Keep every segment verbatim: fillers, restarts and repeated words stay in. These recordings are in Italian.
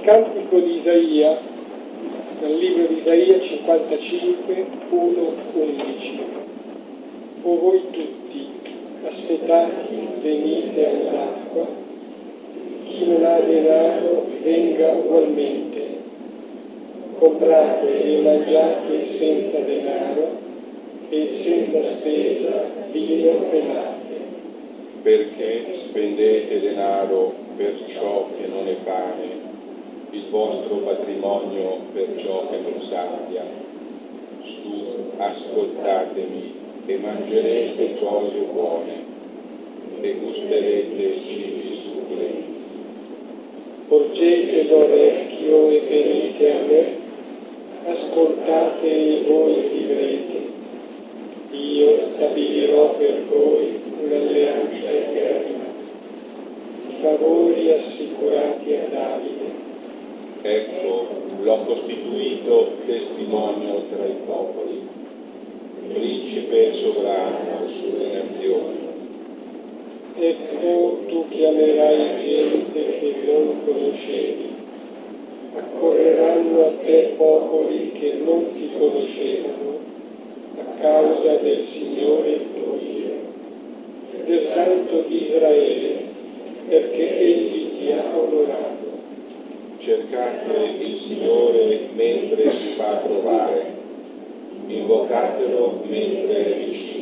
cantico di Isaia, dal libro di Isaia cinquantacinque, uno undici. O voi tutti, assetati, venite all'acqua, chi non ha denaro venga ugualmente, comprate e mangiate senza denaro e senza spesa vino e latte. Perché spendete denaro per ciò che non è pane, il vostro patrimonio per ciò che non sappia? Su, ascoltatemi e mangerete cose buone e gusterete cibi succulenti. Porgete l'orecchio e venite a me, ascoltate e voi vivrete. Io stabilirò per voi un'alleanza eterna, favori assicurati a Davide. Ecco, l'ho costituito testimonio tra i popoli, principe sovrano sulle nazioni. Ecco, tu chiamerai gente che non conoscevi, accorreranno a te popoli che non ti conoscevano, a causa del Signore tuo Dio, del Santo di Israele, perché Egli ti ha onorato. Cercate il Signore mentre si fa trovare, invocatelo mentre è vicino.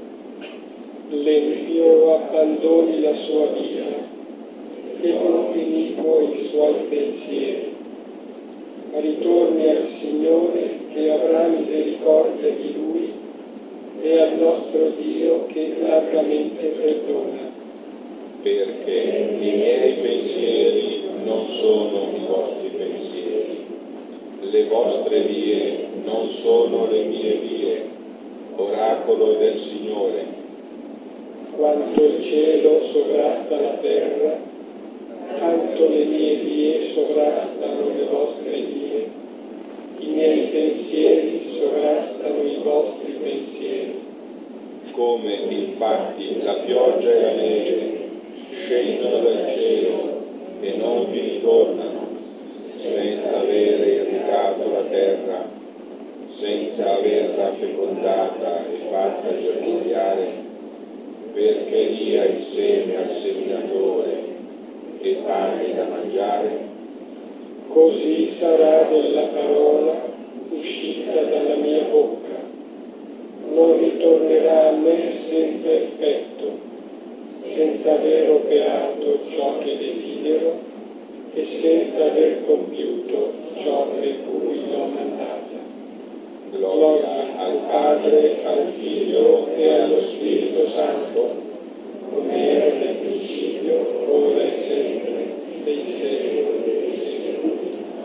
L'empio abbandoni la sua via e l'iniquo i suoi pensieri, ma ritorni al Signore che avrà misericordia di lui e al nostro Dio che largamente perdona. Perché i miei pensieri non sono i vostri pensieri, le vostre vie non sono le mie vie, oracolo del Signore. Quanto il cielo sovrasta la terra, tanto le mie vie sovrastano le vostre vie, i miei pensieri sovrastano i vostri pensieri. Come infatti la pioggia e la neve scendono dal cielo e non vi ritornano, senza avere irrigato la terra, senza averla fecondata e fatta germogliare, perché dia il seme al seminatore e pane da mangiare, così sarà della parola uscita dalla mia bocca, non ritornerà a me senza effetto, senza aver operato ciò che desidero e senza aver compiuto ciò per cui l'ho mandata. Gloria al Padre, al Figlio e allo Spirito Santo, come era nel principio, ora e sempre, dei secoli dei secoli.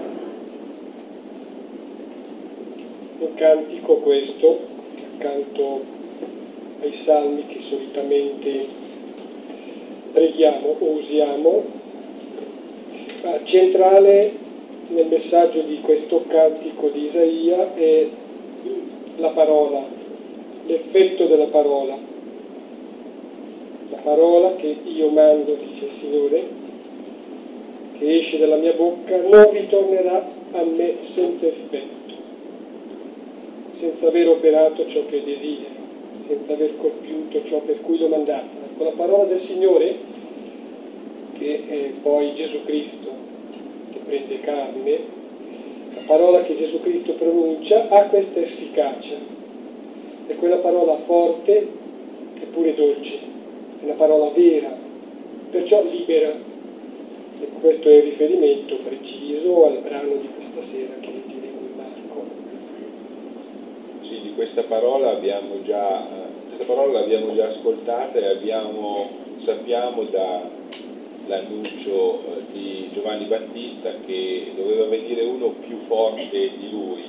Un cantico questo, accanto ai salmi che solitamente preghiamo o usiamo, ma centrale nel messaggio di questo cantico di Isaia è la parola, l'effetto della parola. La parola che io mando, dice il Signore, che esce dalla mia bocca, non ritornerà a me senza effetto, senza aver operato ciò che desidero, senza aver compiuto ciò per cui l'ho mandata. Ecco, la parola del Signore, che è poi Gesù Cristo, che prende carne, la parola che Gesù Cristo pronuncia ha questa efficacia. È quella parola forte eppure dolce, è una parola vera, perciò libera. E questo è il riferimento preciso al brano di questa sera che leggeremo in Marco. Sì, di questa parola abbiamo già, questa parola l'abbiamo già ascoltata e abbiamo, sappiamo da l'annuncio di Giovanni Battista che doveva venire uno più forte di lui,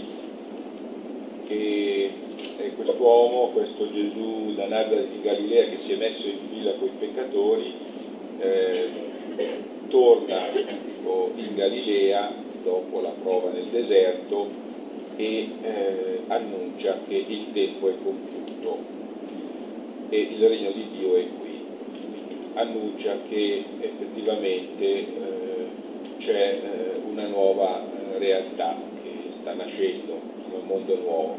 che è quest'uomo, questo Gesù da Nazareth di Galilea che si è messo in fila con i peccatori, eh, torna in Galilea dopo la prova nel deserto e eh, annuncia che il tempo è compiuto e il regno di Dio è qui. Annuncia che effettivamente eh, c'è eh, una nuova eh, realtà che sta nascendo, un mondo nuovo.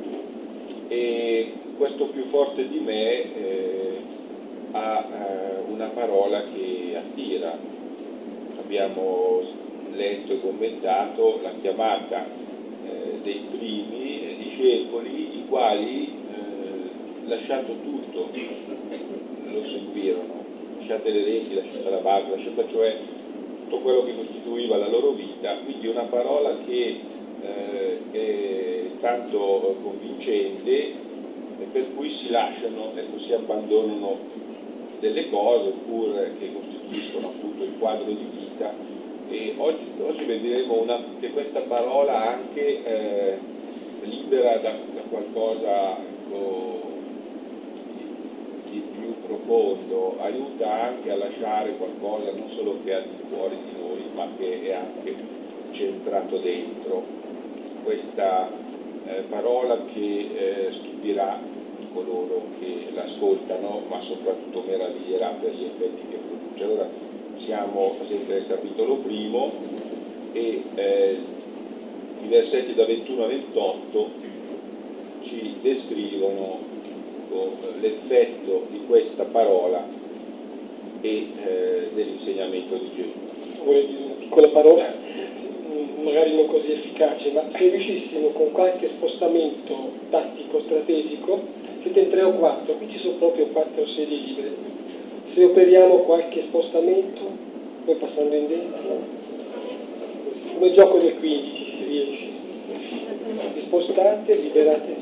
E questo più forte di me eh, ha eh, una parola che attira. Abbiamo letto e commentato la chiamata eh, dei primi discepoli, i quali eh, lasciato tutto lo seguirono, lasciate le reti, lasciate la barca, lasciate cioè tutto quello che costituiva la loro vita. Quindi una parola che eh, è tanto convincente e per cui si lasciano, ecco, si abbandonano delle cose oppure che costituiscono appunto il quadro di vita. E oggi, oggi vedremo una, che questa parola anche eh, libera da, da qualcosa ecco, di, di più profondo, aiuta anche a lasciare qualcosa non solo che è al di fuori di noi, ma che è anche centrato dentro. Questa eh, parola che eh, stupirà coloro che l'ascoltano, ma soprattutto meraviglierà per gli effetti che produce. Allora, siamo sempre nel capitolo primo e eh, i versetti da ventuno a ventotto ci descrivono oh, l'effetto di questa parola e eh, dell'insegnamento di Gesù. Vorrei dire una piccola parola, magari non così efficace, ma se riuscissimo con qualche spostamento tattico, strategico, siete in tre o quattro, qui ci sono proprio quattro sedie libere. Se operiamo qualche spostamento, poi passando in dentro, come gioco del quindici si riesce. Vi spostate, liberate.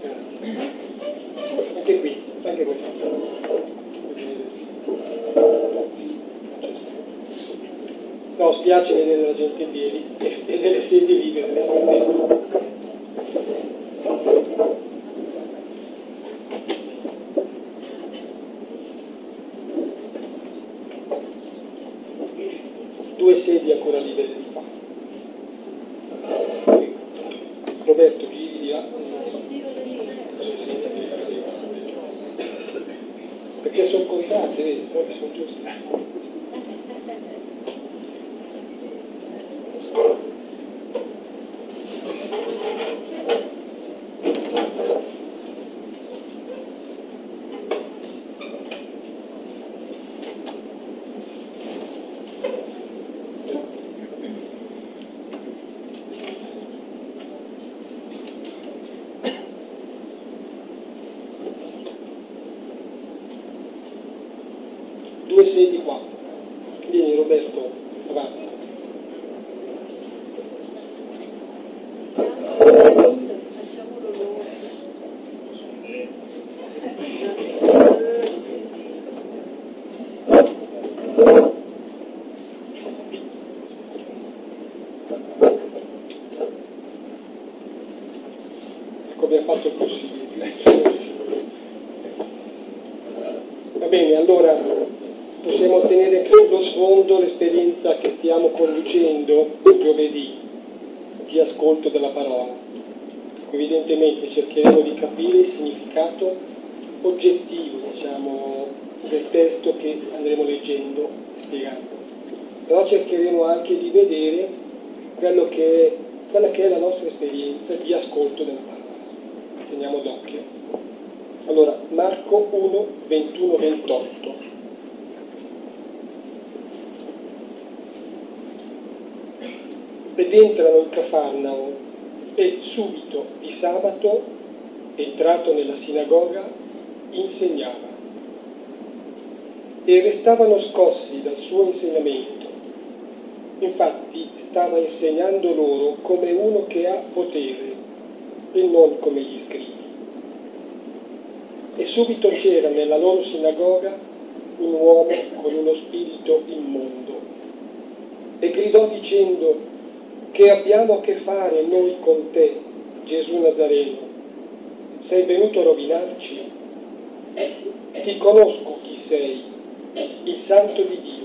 Anche qui, anche questo. No, spiace vedere la gente in piedi e delle sedie libere. Due sedie ancora libere di qua. Roberto, giri là. Perché sono contate, vedi, proprio sono giuste. Due sedie qua. Vieni Roberto, avanti. Ecco, abbiamo fatto il possibile. Va bene, allora possiamo tenere sullo sfondo l'esperienza che stiamo conducendo giovedì di ascolto della parola. Evidentemente cercheremo di capire il significato oggettivo, diciamo, del testo che andremo leggendo e spiegando. Però cercheremo anche di vedere quello che è, quella che è la nostra esperienza di ascolto della parola. Teniamo d'occhio. Allora, Marco uno, ventuno ventotto. Ed entrano in Cafarnao e subito di sabato, entrato nella sinagoga, insegnava. E restavano scossi dal suo insegnamento. Infatti stava insegnando loro come uno che ha potere e non come gli scribi. E subito c'era nella loro sinagoga un uomo con uno spirito immondo e gridò dicendo: che abbiamo a che fare noi con te, Gesù Nazareno? Sei venuto a rovinarci? Ti conosco chi sei, il Santo di Dio.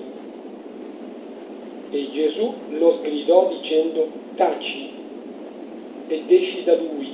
E Gesù lo sgridò dicendo: taci ed esci da lui.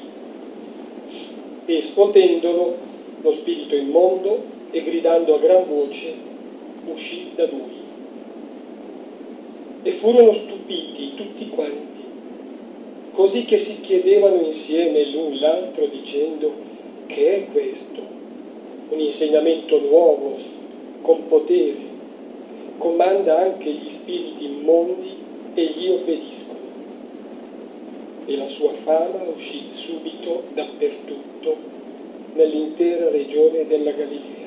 E scuotendolo, lo spirito immondo e gridando a gran voce uscì da lui. e furono stupiti tutti quanti, così che si chiedevano insieme l'un l'altro dicendo: che è questo? Un insegnamento nuovo, con potere, comanda anche gli spiriti immondi e gli obbediscono. E la sua fama uscì subito dappertutto nell'intera regione della Galilea.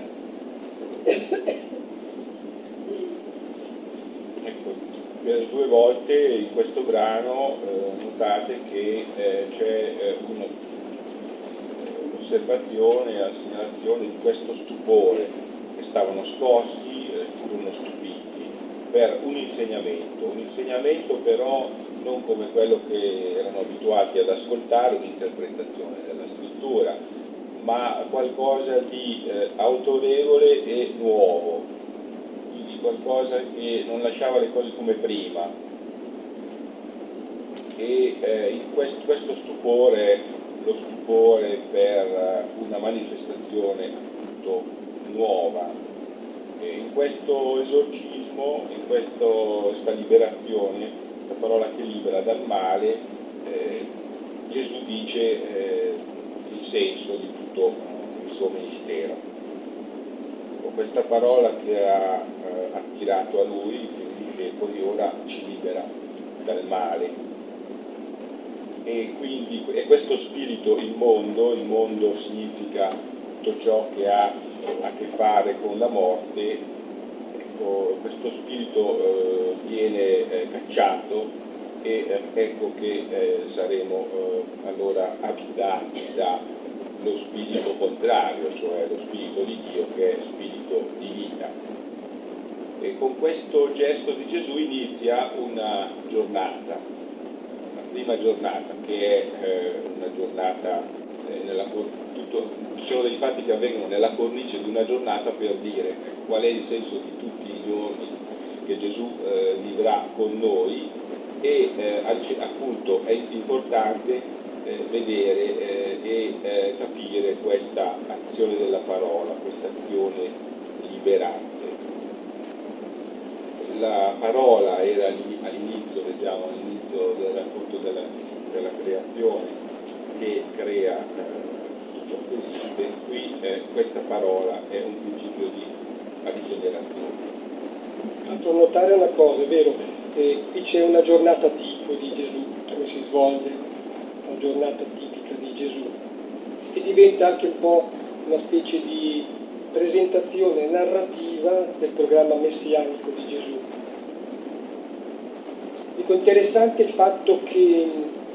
Ecco, per due volte in questo brano eh, notate che eh, c'è eh, un'osservazione e la segnalazione di questo stupore, che stavano scossi, eh, furono stupiti per un insegnamento, un insegnamento però non come quello che erano abituati ad ascoltare, un'interpretazione della scrittura, ma qualcosa di eh, autorevole e nuovo, quindi qualcosa che non lasciava le cose come prima. E eh, in questo, questo stupore, lo stupore per una manifestazione appunto nuova, e in questo esorcismo, in questo, questa liberazione, la parola che libera dal male, eh, Gesù dice eh, il senso di tutto il suo ministero. Con questa parola che ha eh, attirato a lui i discepoli, ora ci libera dal male. E quindi e questo spirito immondo, il mondo significa tutto ciò che ha a che fare con la morte. Ecco, questo spirito eh, viene eh, cacciato e eh, ecco che eh, saremo eh, allora abitati dallo spirito contrario, cioè lo spirito di Dio, che è spirito di vita. E con questo gesto di Gesù inizia una giornata, una prima giornata che è eh, una giornata eh, nella tutto, ci sono dei fatti che avvengono nella cornice di una giornata per dire qual è il senso di tutti i giorni che Gesù eh, vivrà con noi, e eh, appunto è importante eh, vedere eh, e eh, capire questa azione della parola, questa azione liberante. La parola era all'inizio, leggiamo all'inizio del racconto della, della creazione, che crea eh, ciò che esiste. Qui eh, questa parola è un principio di rigenerazione. Fatto notare una cosa, è vero, eh, qui c'è una giornata tipo di Gesù, come si svolge la giornata tipica di Gesù, e diventa anche un po' una specie di presentazione narrativa del programma messianico di Gesù. Dico, interessante il fatto che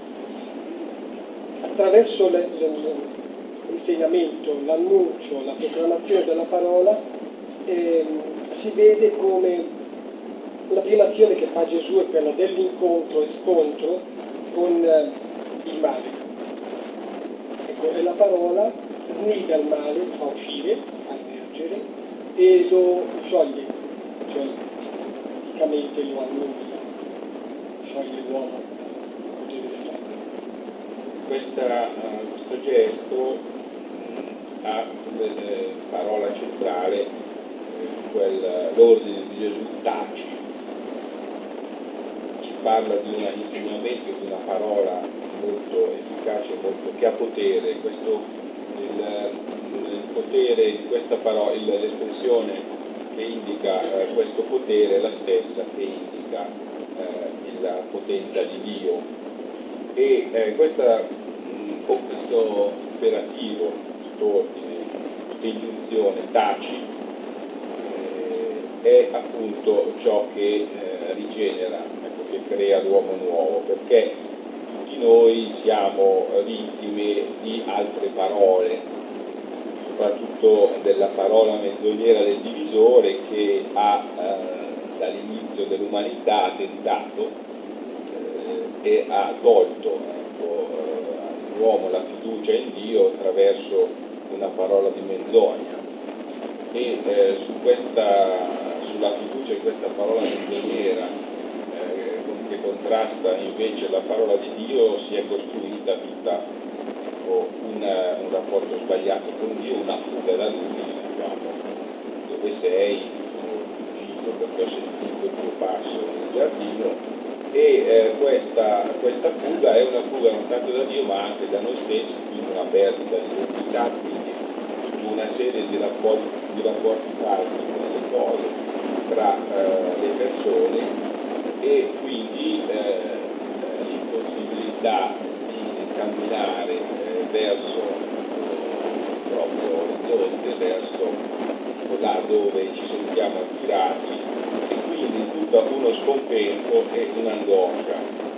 attraverso le, le, l'insegnamento, l'annuncio, la proclamazione della parola eh, si vede come la prima azione che fa Gesù è quella dell'incontro e scontro con eh, il male. Ecco, e la parola snida il male, lo fa uscire, fa emergere e lo scioglie, cioè praticamente lo annulla, scioglie l'uomo dal potere del male. Questa, uh, questo gesto mh, ha come parola centrale eh, quel, l'ordine di Gesù: taci. Ci parla di un insegnamento, di una parola molto efficace, molto, che ha potere. Questo, il, il potere di questa parola, l'espressione che indica eh, questo potere è la stessa che indica eh, la potenza di Dio. E eh, questa, mh, con questo imperativo, questo ordine, questa ingiunzione, taci, eh, è appunto ciò che eh, rigenera, ecco, che crea l'uomo nuovo, perché tutti noi siamo vittime di altre parole, soprattutto della parola menzognera del divisore, che ha eh, dall'inizio dell'umanità ha tentato e ha tolto ecco, all'uomo la fiducia in Dio attraverso una parola di menzogna, e eh, su questa, sulla fiducia in questa parola menzognera eh, che contrasta invece la parola di Dio si è costruita tutta ecco, una, un rapporto sbagliato con Dio, una fuga da Lui, diciamo, dove sei, sono uscito perché ho sentito dopo il suo passo nel giardino, e eh, questa, questa fuga è una fuga non tanto da Dio ma anche da noi stessi, quindi una perdita di identità, quindi una serie di rapporti, di rapporti falsi con le cose, tra eh, le persone, e quindi eh, l'impossibilità di camminare eh, verso il proprio orizzonte, verso là dove ci sentiamo attirati, e quindi tutto uno scompenso e un'angoscia.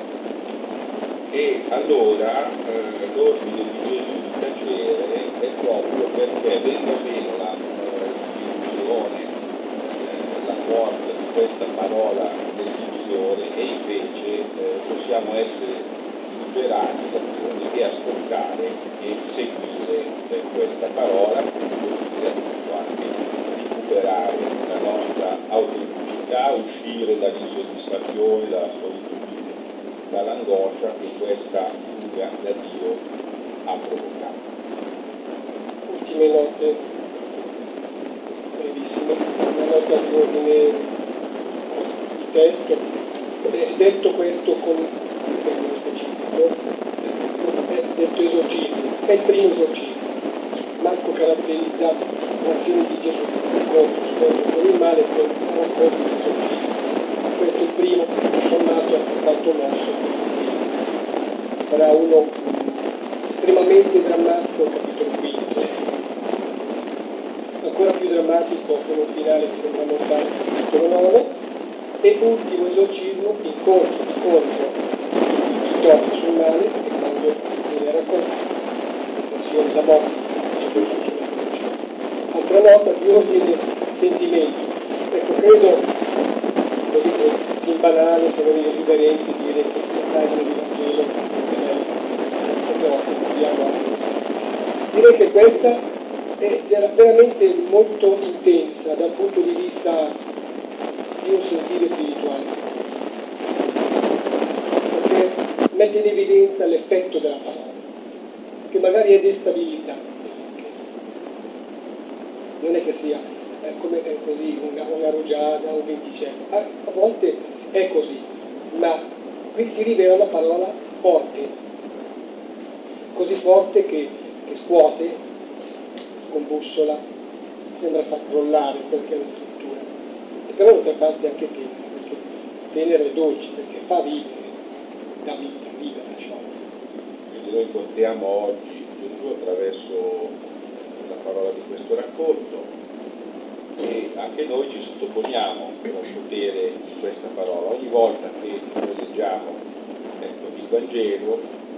E allora eh, l'ordine di Gesù di tacere è proprio perché venga meno la istituzione, eh, la forza di questa parola del Signore, e invece eh, possiamo essere liberati da Dio e ascoltare e seguire eh, questa parola, che anche recuperare la nostra autenticità, uscire dall'insoddisfazione, dalla solitudine, dall'angoscia che questa fuga da Dio ha provocato. Ultime note, brevissime, una nota di ordine di testo. Eh, detto questo con uno specifico, è detto esorcismo, è il primo esorcismo. Marco caratterizza l'azione di Gesù contro, scontro con il male con un racconto di esorcismo. Questo è il primo, sommato tanto mosso. Sarà uno estremamente drammatico, capitolo quinto, ancora più drammatico con un finale fondamentale, capitolo nove, e ultimo esorcismo, incontro, scontro, vittoria sul male, e quando viene raccontato la morte. Altra nota di ordine sentimento. Ecco, credo, così in banale, se non irriverente, dire che questa pagina di Vangelo è direi che questa è veramente molto intensa dal punto di vista di un sentire spirituale, perché mette in evidenza l'effetto della parola, che magari è destabilizzante. Non è che sia eh, come è così una, una rugiada, un venticello, a, a volte è così, ma qui si rivela una parola forte, così forte che, che scuote, scombussola, sembra far crollare quella che è la struttura, e però d'altra parte anche tenera, perché tenera e dolce, perché fa vivere, dà vita, viva la ciò. Quindi noi incontriamo oggi Gesù attraverso la parola di questo racconto, e anche noi ci sottoponiamo al potere di questa parola. Ogni volta che noi leggiamo ecco, il Vangelo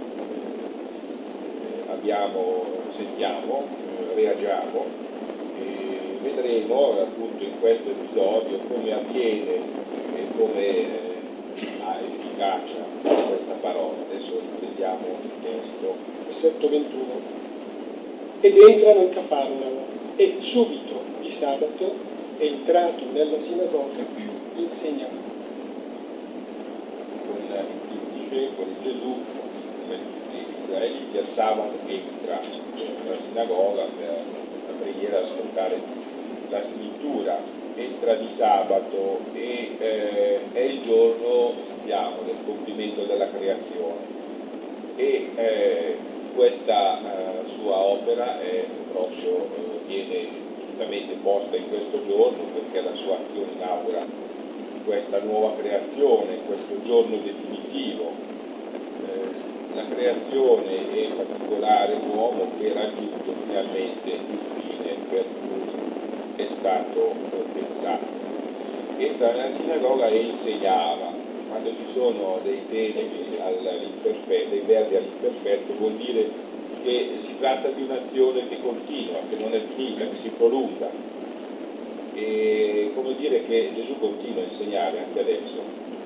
eh, abbiamo, sentiamo, eh, reagiamo, e vedremo appunto in questo episodio come avviene e come eh, ha efficacia questa parola. Adesso vediamo il testo. Versetto ventuno. Ed entrano in Cafarnao, e subito di sabato, entrato nella sinagoga, insegnava. Con i discepoli Gesù, come tutti gli israeliti, al sabato entra nella sinagoga per la preghiera, ascoltare la scrittura, entra di sabato, e eh, è il giorno, sappiamo, del compimento della creazione, e eh, questa eh, sua opera è proprio, eh, viene giustamente posta in questo giorno, perché la sua azione inaugura questa nuova creazione, questo giorno definitivo, eh, la creazione e in particolare l'uomo che raggiunge finalmente il fine per cui è stato pensato. Entra nella sinagoga e insegnava. Quando ci sono dei verbi all'imperfetto, dei verbi all'imperfetto, vuol dire che si tratta di un'azione che continua, che non è finita, che si prolunga. E come dire che Gesù continua a insegnare anche adesso.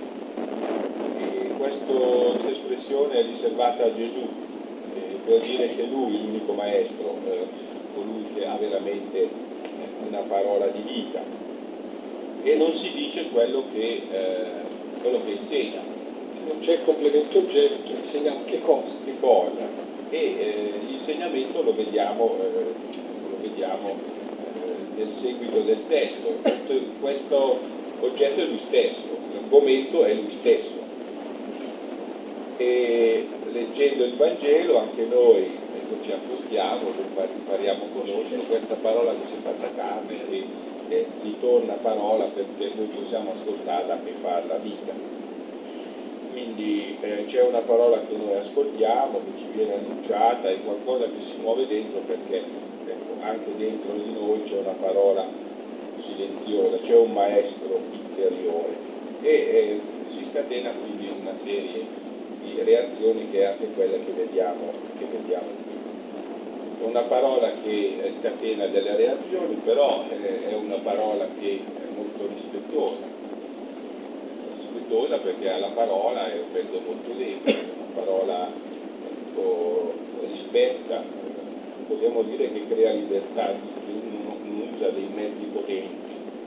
E questo, questa espressione è riservata a Gesù, eh, per dire che lui, l'unico maestro, eh, colui che ha veramente una parola di vita, e non si dice quello che, eh, quello che insegna. Non c'è complemento oggetto, insegna che cosa? Che cosa? E eh, l'insegnamento lo vediamo, eh, lo vediamo eh, nel seguito del testo. Questo, questo l'oggetto è lui stesso, l'argomento è lui stesso. E leggendo il Vangelo anche noi ecco, ci accostiamo, impariamo a conoscere questa parola che si è fatta carne e, e ritorna parola perché noi possiamo ascoltarla e farla vita. Quindi eh, c'è una parola che noi ascoltiamo, che ci viene annunciata, è qualcosa che si muove dentro perché ecco, anche dentro di noi c'è una parola silenziosa, c'è un maestro interiore e eh, si scatena quindi una serie di reazioni che è anche quella che vediamo, che vediamo qui. È una parola che scatena delle reazioni, però eh, è una parola che è molto rispettosa, rispettosa perché alla parola è un pezzo molto debole, una parola molto rispetta, possiamo dire che crea libertà, che uno non usa dei mezzi potenti.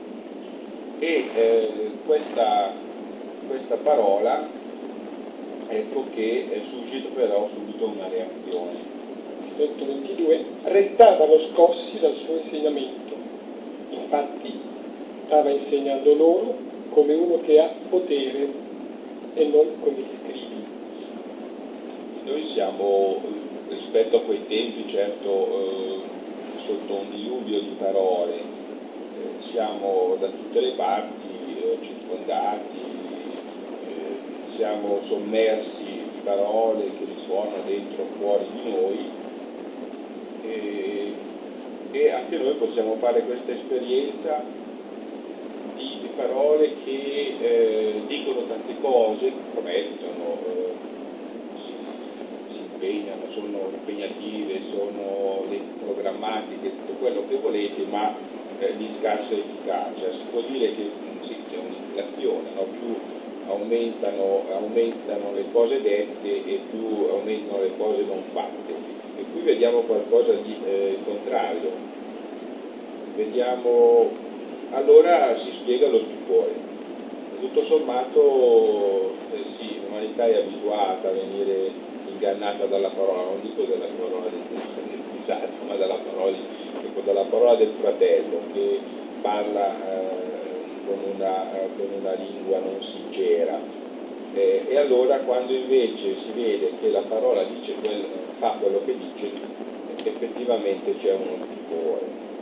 E eh, questa, questa parola ecco che suscita però subito una reazione. Versetto ventidue, restavano scossi dal suo insegnamento, infatti stava insegnando loro come uno che ha potere e non come gli scribi. Noi siamo, rispetto a quei tempi, certo eh, sotto un diluvio di parole, eh, siamo da tutte le parti eh, circondati, eh, siamo sommersi di parole che risuonano dentro o fuori di noi. E, e anche noi possiamo fare questa esperienza di, di parole che eh, dicono tante cose, promettono, eh, si, si impegnano, sono impegnative, sono programmatiche, tutto quello che volete, ma eh, di scarsa efficacia. Si può dire che sì, c'è un'inflazione, no? Più aumentano, aumentano le cose dette e più aumentano le cose non fatte. E qui vediamo qualcosa di eh, contrario, vediamo, allora si spiega lo stupore. Tutto sommato eh, sì, l'umanità è abituata a venire ingannata dalla parola, non dico dalla parola del scusate, ma dalla parola, ecco, dalla parola del fratello che parla eh, con, una, con una lingua non sincera. Eh, e allora quando invece si vede che la parola dice quel, fa quello che dice, effettivamente c'è uno stupore.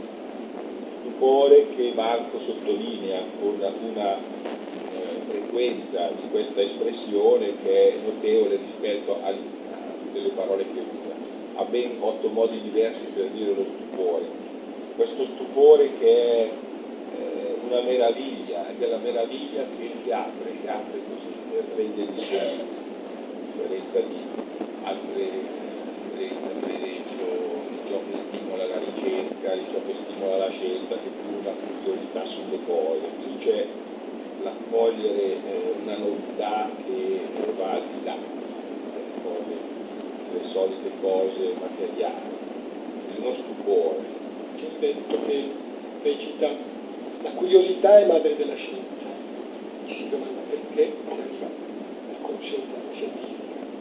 Stupore che Marco sottolinea con una eh, frequenza di questa espressione che è notevole rispetto a tutte le parole che usa. Ha ben otto modi diversi per dire lo stupore. Questo stupore che è eh, una meraviglia, è della meraviglia che si apre, si apre così, rende di sé, a differenza di altre esperienze, per esempio di ciò che stimola la ricerca, di ciò che stimola la scienza, che più una curiosità sulle cose. Qui c'è l'accogliere eh, una novità che eh, va al di là delle cose, delle solite cose materiali, uno stupore. C'è un detto che recita: la curiosità è madre della scienza. Ci si domanda perché arriva la conoscenza scientifica.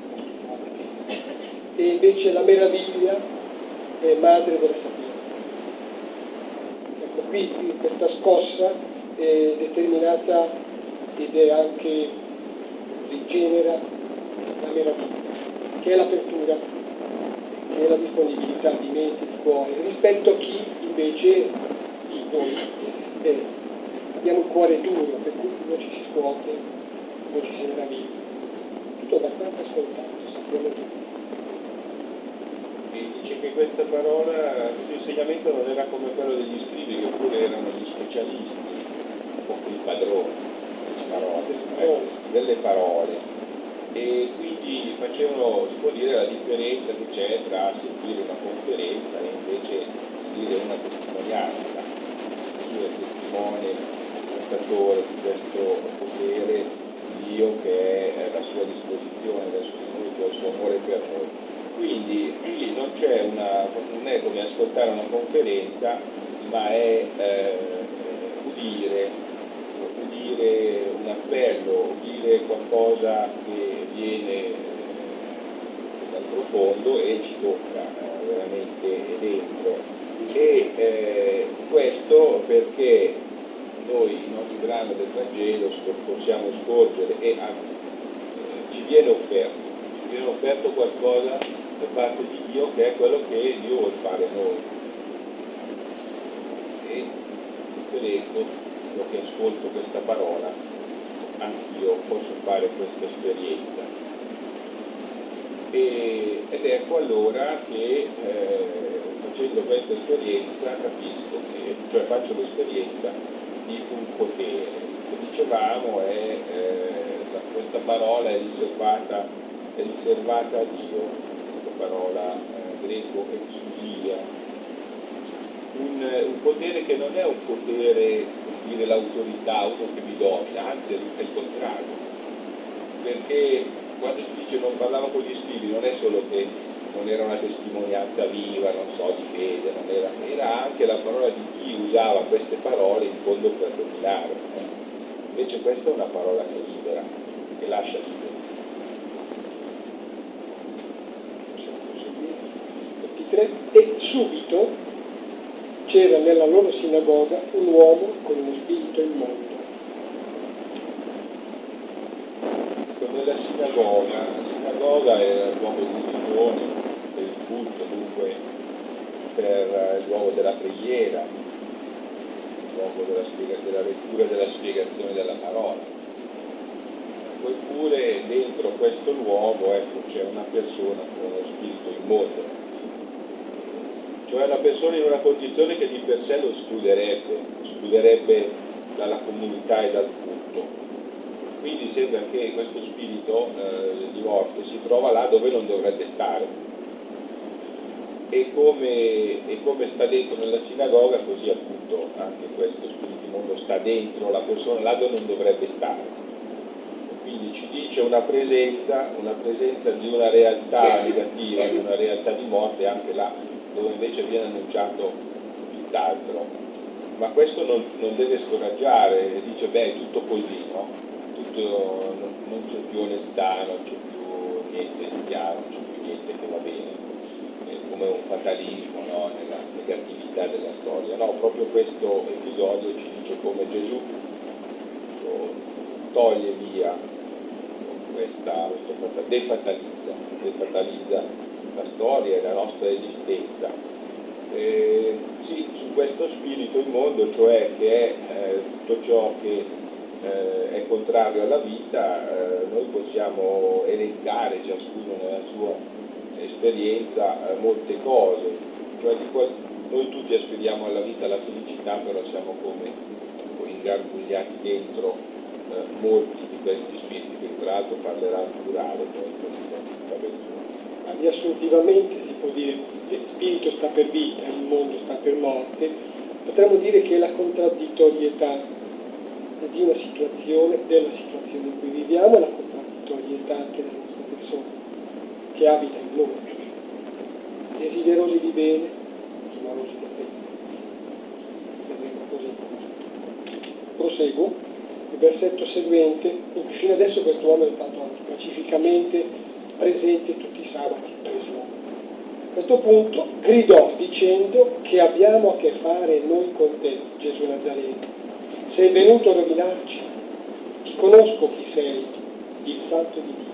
E invece la meraviglia è madre della sapienza. Ecco, qui questa scossa è determinata ed è anche rigenera la meraviglia, che è l'apertura, che è la disponibilità di mente e di cuore, rispetto a chi invece, noi, eh, abbiamo il cuore duro, per cui non ci si scuote, non ci si meraviglia. Tutto abbastanza scontato, sappiamo tutti. E dice che questa parola, questo insegnamento non era come quello degli scribi, che pure erano gli specialisti, un po' i padroni delle parole, ecco, delle parole. E quindi facevano, si può dire, la differenza che c'è tra sentire una conferenza e invece dire una testimonianza. Io è testimone, portatore di questo potere di Dio che è la sua disposizione verso di noi, cioè il suo amore per noi. Quindi qui non c'è una, non è come ascoltare una conferenza, ma è eh, udire, udire un appello, udire qualcosa che viene dal profondo e ci tocca eh, veramente dentro. E eh, questo perché noi in ogni brano del Vangelo possiamo scorgere e anzi eh, ci viene offerto, ci viene offerto qualcosa da parte di Dio che è quello che Dio vuole fare a noi. E credo, io che ascolto questa parola, anch'io posso fare questa esperienza. E, ed ecco allora che eh, facendo questa esperienza capisco che, cioè faccio l'esperienza di un potere. Come dicevamo, è, eh, questa parola è riservata, è riservata a Dio, questa parola eh, greco exousia, un, un potere che non è un potere, come dire, l'autorità, uno che mi domina, anzi è il contrario, perché quando si dice non parlava con gli spiriti non è solo che non era una testimonianza viva, non so, di fede, non era, era anche la parola di chi usava queste parole in fondo per dominare. Invece questa è una parola che libera, che lascia libero. ventitré E subito c'era nella loro sinagoga un uomo con uno spirito immondo. Nella sinagoga, la sinagoga era il luogo di riunione per il culto, dunque per il luogo della preghiera, il luogo della, spiega, della lettura e della spiegazione della parola. Poi pure dentro questo luogo, ecco, c'è una persona con uno spirito immondo, cioè una persona in una condizione che di per sé lo escluderebbe, escluderebbe dalla comunità e dal culto. Quindi sembra che questo spirito eh, di morte si trova là dove non dovrebbe stare. E come, e come sta dentro nella sinagoga, così appunto anche questo spirito immondo sta dentro la persona là dove non dovrebbe stare. Quindi ci dice una presenza, una presenza di una realtà negativa, di una realtà di morte anche là dove invece viene annunciato tutt'altro. Ma questo non, non deve scoraggiare, dice beh è tutto così, no? Non, non c'è più onestà, non c'è più niente di chiaro, non c'è più niente che va bene, è come un fatalismo, no? Nella negatività della storia. No, proprio questo episodio ci dice come Gesù toglie via questa, questa defatalizza, defatalizza la storia e la nostra esistenza. Eh, sì, su questo spirito immondo, cioè che è eh, tutto ciò che Eh, è contrario alla vita, eh, noi possiamo elencare ciascuno nella sua esperienza eh, molte cose, cioè di qual- noi tutti aspiriamo alla vita, alla felicità, però siamo come ingarbugliati dentro eh, molti di questi spiriti, che tra l'altro parlerà in plurale poi in riassuntivamente si può dire che il spirito sta per vita, il mondo sta per morte. Potremmo dire che la contraddittorietà di una situazione, della situazione in cui viviamo, la contraddittorietà anche della nostra persona che abita in noi, desiderosi di bene, timorosi di bene. Vedremo così. Proseguo. Il versetto seguente, fino adesso questo uomo è stato pacificamente presente tutti i sabati preso. A questo punto gridò dicendo che abbiamo a che fare noi con te, Gesù Nazareno. Sei venuto a rovinarci, ti conosco chi sei, il Santo di Dio.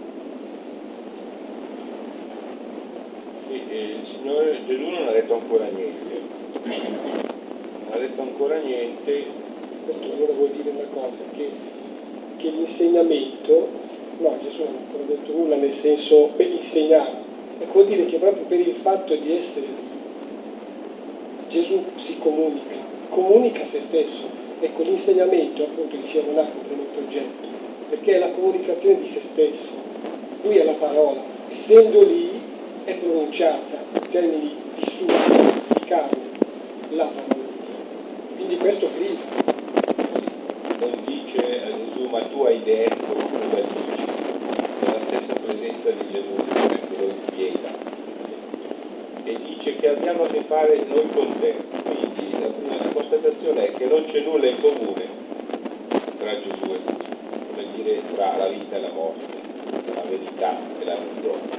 E, e il Signore Gesù non ha detto ancora niente, non ha detto ancora niente. Questo allora vuol dire una cosa, che, che l'insegnamento, no, Gesù non ha ancora detto nulla nel senso per insegnare, e vuol dire che proprio per il fatto di essere lì, Gesù si comunica, comunica se stesso. Ecco, l'insegnamento, appunto, diceva, non ha complemento oggetto, perché è la comunicazione di se stesso. Lui è la parola, essendo lì è pronunciata in termini vissuti, di carne, la parola di Dio. Quindi questo grida. Non dice a Gesù, ma tu hai detto, cosa dici? È la stessa presenza di Gesù che lo spiega. E dice che abbiamo a che fare noi con te. Quindi la prima constatazione è che non c'è nulla in comune tra Gesù e lui, come dire tra la vita e la morte, la verità e la ragione.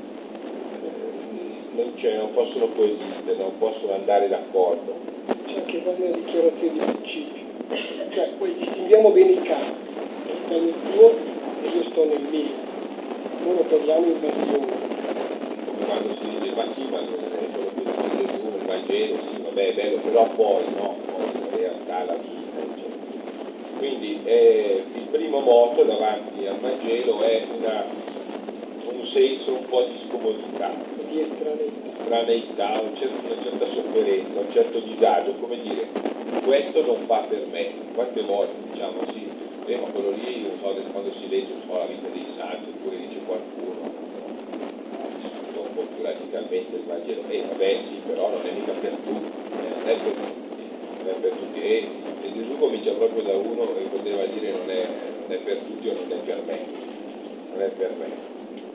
Eh, non c'è, non possono coesistere, non possono andare d'accordo. C'è anche quasi una dichiarazione di principio. Cioè, poi distinguiamo bene i campi, tu stai nel tuo e io sto nel mio, noi non torniamo in passione. Come quando si dice, ma sì, ma è solo quello che Gesù, il Vangelo, sì, vabbè, è bello, però poi, no, poi in realtà la vita, eccetera. Quindi eh, il primo moto davanti al Vangelo è una, un senso un po' di scomodità, Di estraneità, estraneità, un certo, una certa sofferenza, un certo disagio, come dire, questo non fa per me. Quante volte diciamo sì, eh, ma quello lì, non so, quando si legge un po' la vita dei santi, oppure dice qualcuno, no, un po' più radicalmente il Vangelo, e eh, vabbè sì, però non è mica per tutti, eh, non è per tutti, non è per tutti. E, e Gesù comincia proprio da uno che poteva dire non è, non è per tutti o non è per me, non è per me.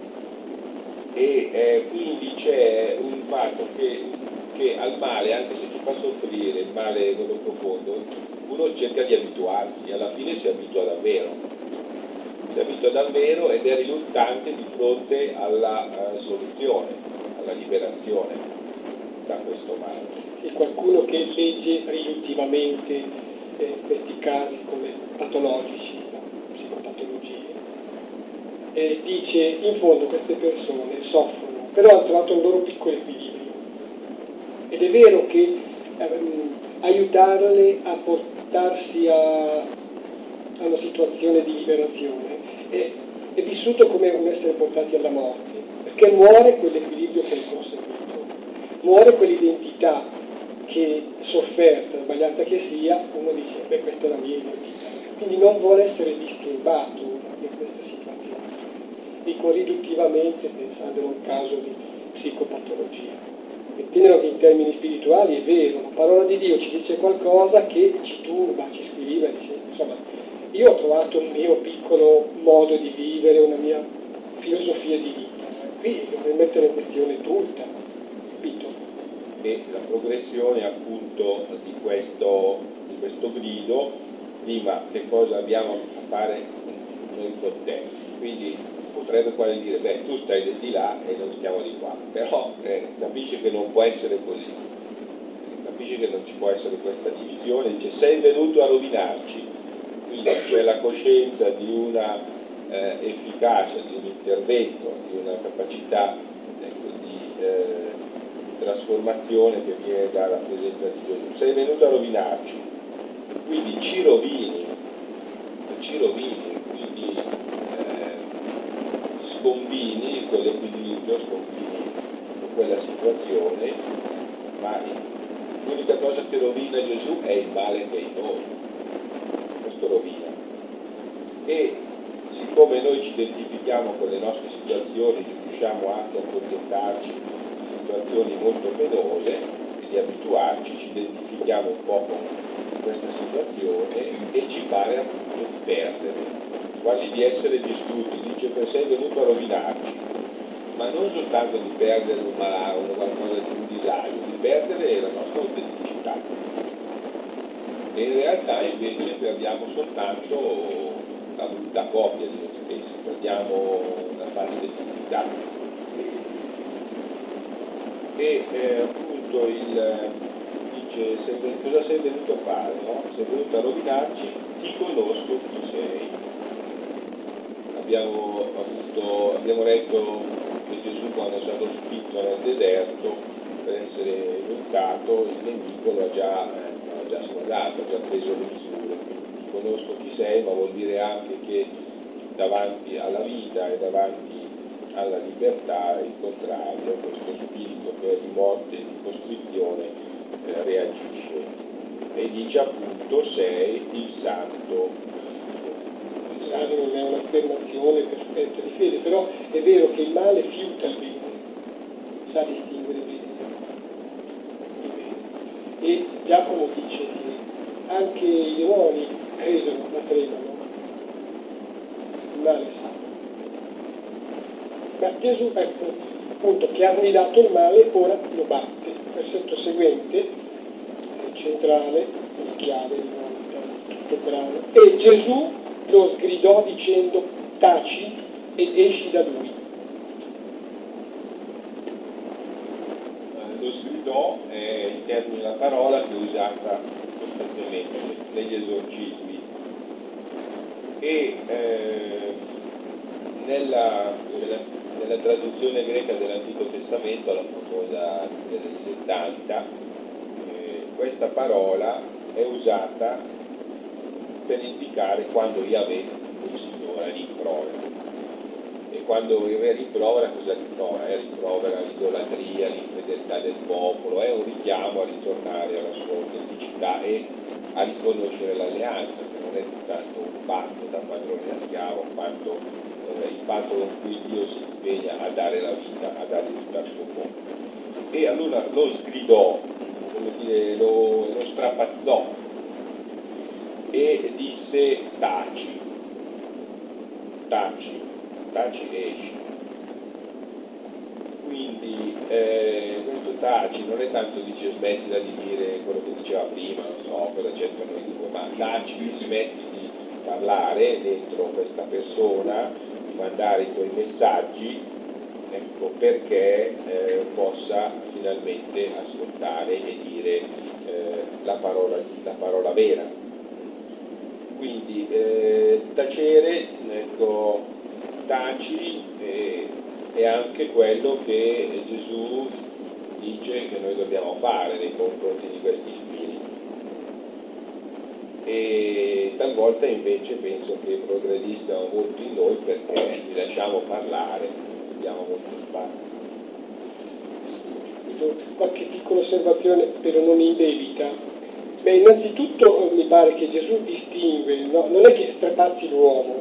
E eh, quindi c'è un fatto che, che al male, anche se ci fa soffrire, il male quello profondo, uno cerca di abituarsi, alla fine si abitua davvero, si abitua davvero ed è riluttante di fronte alla uh, soluzione, alla liberazione da questo male. e qualcuno che legge riduttivamente eh, questi casi come patologici, no? Psicopatologie, e dice in fondo queste persone soffrono, però hanno trovato un loro piccolo equilibrio, ed è vero che ehm, aiutarle a portarsi a, a una situazione di liberazione è, è vissuto come un essere portati alla morte, perché muore quell'equilibrio che è conseguito, muore quell'identità che sofferta, sbagliata che sia, uno dice beh questa è la mia identità, quindi non vuole essere disturbato in questa situazione. Dico riduttivamente pensando a un caso di psicopatologia. Mettendola in termini spirituali è vero, la parola di Dio ci dice qualcosa che ci turba, ci squiliba, dice, insomma, io ho trovato un mio piccolo modo di vivere, una mia filosofia di vita, qui dovrei mettere in questione tutta, capito? E la progressione appunto di questo, di questo grido, prima che cosa abbiamo a fare noi con te, quindi potrebbe quasi dire, beh, tu stai di là e noi stiamo di qua, però eh, capisci che non può essere così, capisci che non ci può essere questa divisione, dice sei venuto a rovinarci, quindi c'è la coscienza di una eh, efficacia, di un intervento, di una capacità ecco, di eh, trasformazione che viene dalla presenza di Gesù, sei venuto a rovinarci, quindi ci rovini, ci rovini, quindi scombini quell'equilibrio, scombini quella situazione, ma l'unica cosa che rovina Gesù è il male che è in noi, questo rovina. E siccome noi ci identifichiamo con le nostre situazioni, riusciamo anche a proiettarci in situazioni molto penose e di abituarci, ci identifichiamo un po' con questa situazione e ci pare appunto di perdere, quasi di essere distrutti, dice che sei venuto a rovinarci, ma non soltanto di perdere un malato, qualcosa di un disagio, di perdere la nostra autenticità. E in realtà invece perdiamo soltanto la brutta copia di noi stessi, perdiamo una falsa identità. E eh, appunto il dice sei, cosa sei venuto a fare, no? Sei venuto a rovinarci, ti conosco chi sei. Abbiamo, avuto, abbiamo letto che Gesù quando è stato spinto nel deserto per essere educato, il nemico lo ha già, eh, già sfagato, ha già preso le misure, quindi conosco chi sei, ma vuol dire anche che davanti alla vita e davanti alla libertà il contrario, questo spirito che è di morte e di costrizione eh, reagisce e dice appunto sei il santo. Non è un'affermazione perfetta di fede, però è vero che il male fiuta il bene, sa distinguere bene il bene. E Giacomo dice che anche i demoni credono, ma tremano, il male sa. Ma Gesù, ecco, appunto, che ha guidato il male, ora lo batte. Versetto seguente, centrale, il chiave di volta, tutto il brano. E Gesù lo sgridò dicendo taci ed esci da lui. Lo sgridò è il termine, la parola che è usata ovviamente, negli esorcismi. E eh, nella, nella, nella traduzione greca dell'Antico Testamento, la famosa del settanta, eh, questa parola è usata per indicare quando Yahweh, il Signore, rimprovera. E quando Yahweh rimprovera, cosa rimprovera? Eh, rimprovera l'idolatria, l'infedeltà del popolo, è un richiamo a ritornare alla sua autenticità e a riconoscere l'alleanza, che non è tanto un patto da padrone a schiavo, quanto eh, il patto con cui Dio si impegna a dare la vita, a dare vita al suo popolo. E allora lo sgridò, come dire, lo, lo strapazzò e disse taci, taci, taci e esci. Quindi eh, questo taci non è tanto dice smettila di dire quello che diceva prima, non so cosa c'entrano i due, ma taci, smetti di parlare dentro questa persona, di mandare i tuoi messaggi, ecco, perché eh, possa finalmente ascoltare e dire eh, la, parola, la parola vera. Quindi eh, tacere, ecco, taci eh, è anche quello che Gesù dice che noi dobbiamo fare nei confronti di questi spiriti. E talvolta invece penso che progrediscano molto in noi perché li lasciamo parlare, diamo molto spazio. Qualche piccola osservazione, però non indebita. Beh, innanzitutto mi pare che Gesù distingue, no? Non è che strapazzi l'uomo.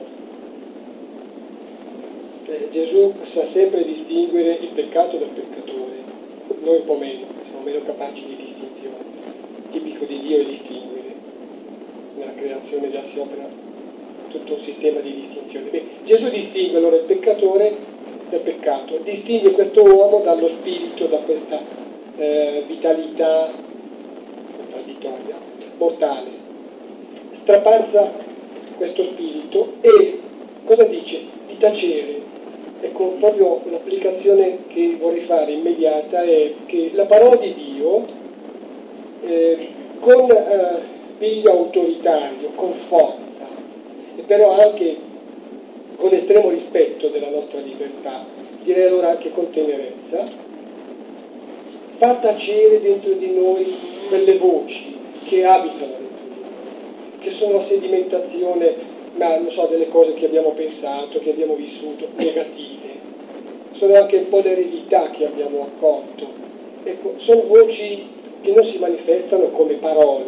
Eh, Gesù sa sempre distinguere il peccato dal peccatore, noi un po' meno, siamo meno capaci di distinzione. Tipico di Dio è distinguere. Nella creazione già si opera tutto un sistema di distinzione. Beh, Gesù distingue allora il peccatore dal peccato, distingue questo uomo dallo spirito, da questa eh, vitalità contraddittoria, mortale. Strapazza questo spirito e cosa dice? Di tacere. Ecco, proprio l'applicazione che vorrei fare immediata è che la parola di Dio eh, con eh, piglio autoritario, con forza, e però anche con estremo rispetto della nostra libertà, direi allora anche con tenerezza, fa tacere dentro di noi quelle voci che abitano dentro di noi, che sono la sedimentazione, ma non so, delle cose che abbiamo pensato, che abbiamo vissuto, negative. Sono anche un po' l'eredità che abbiamo accolto. Ecco, sono voci che non si manifestano come parole,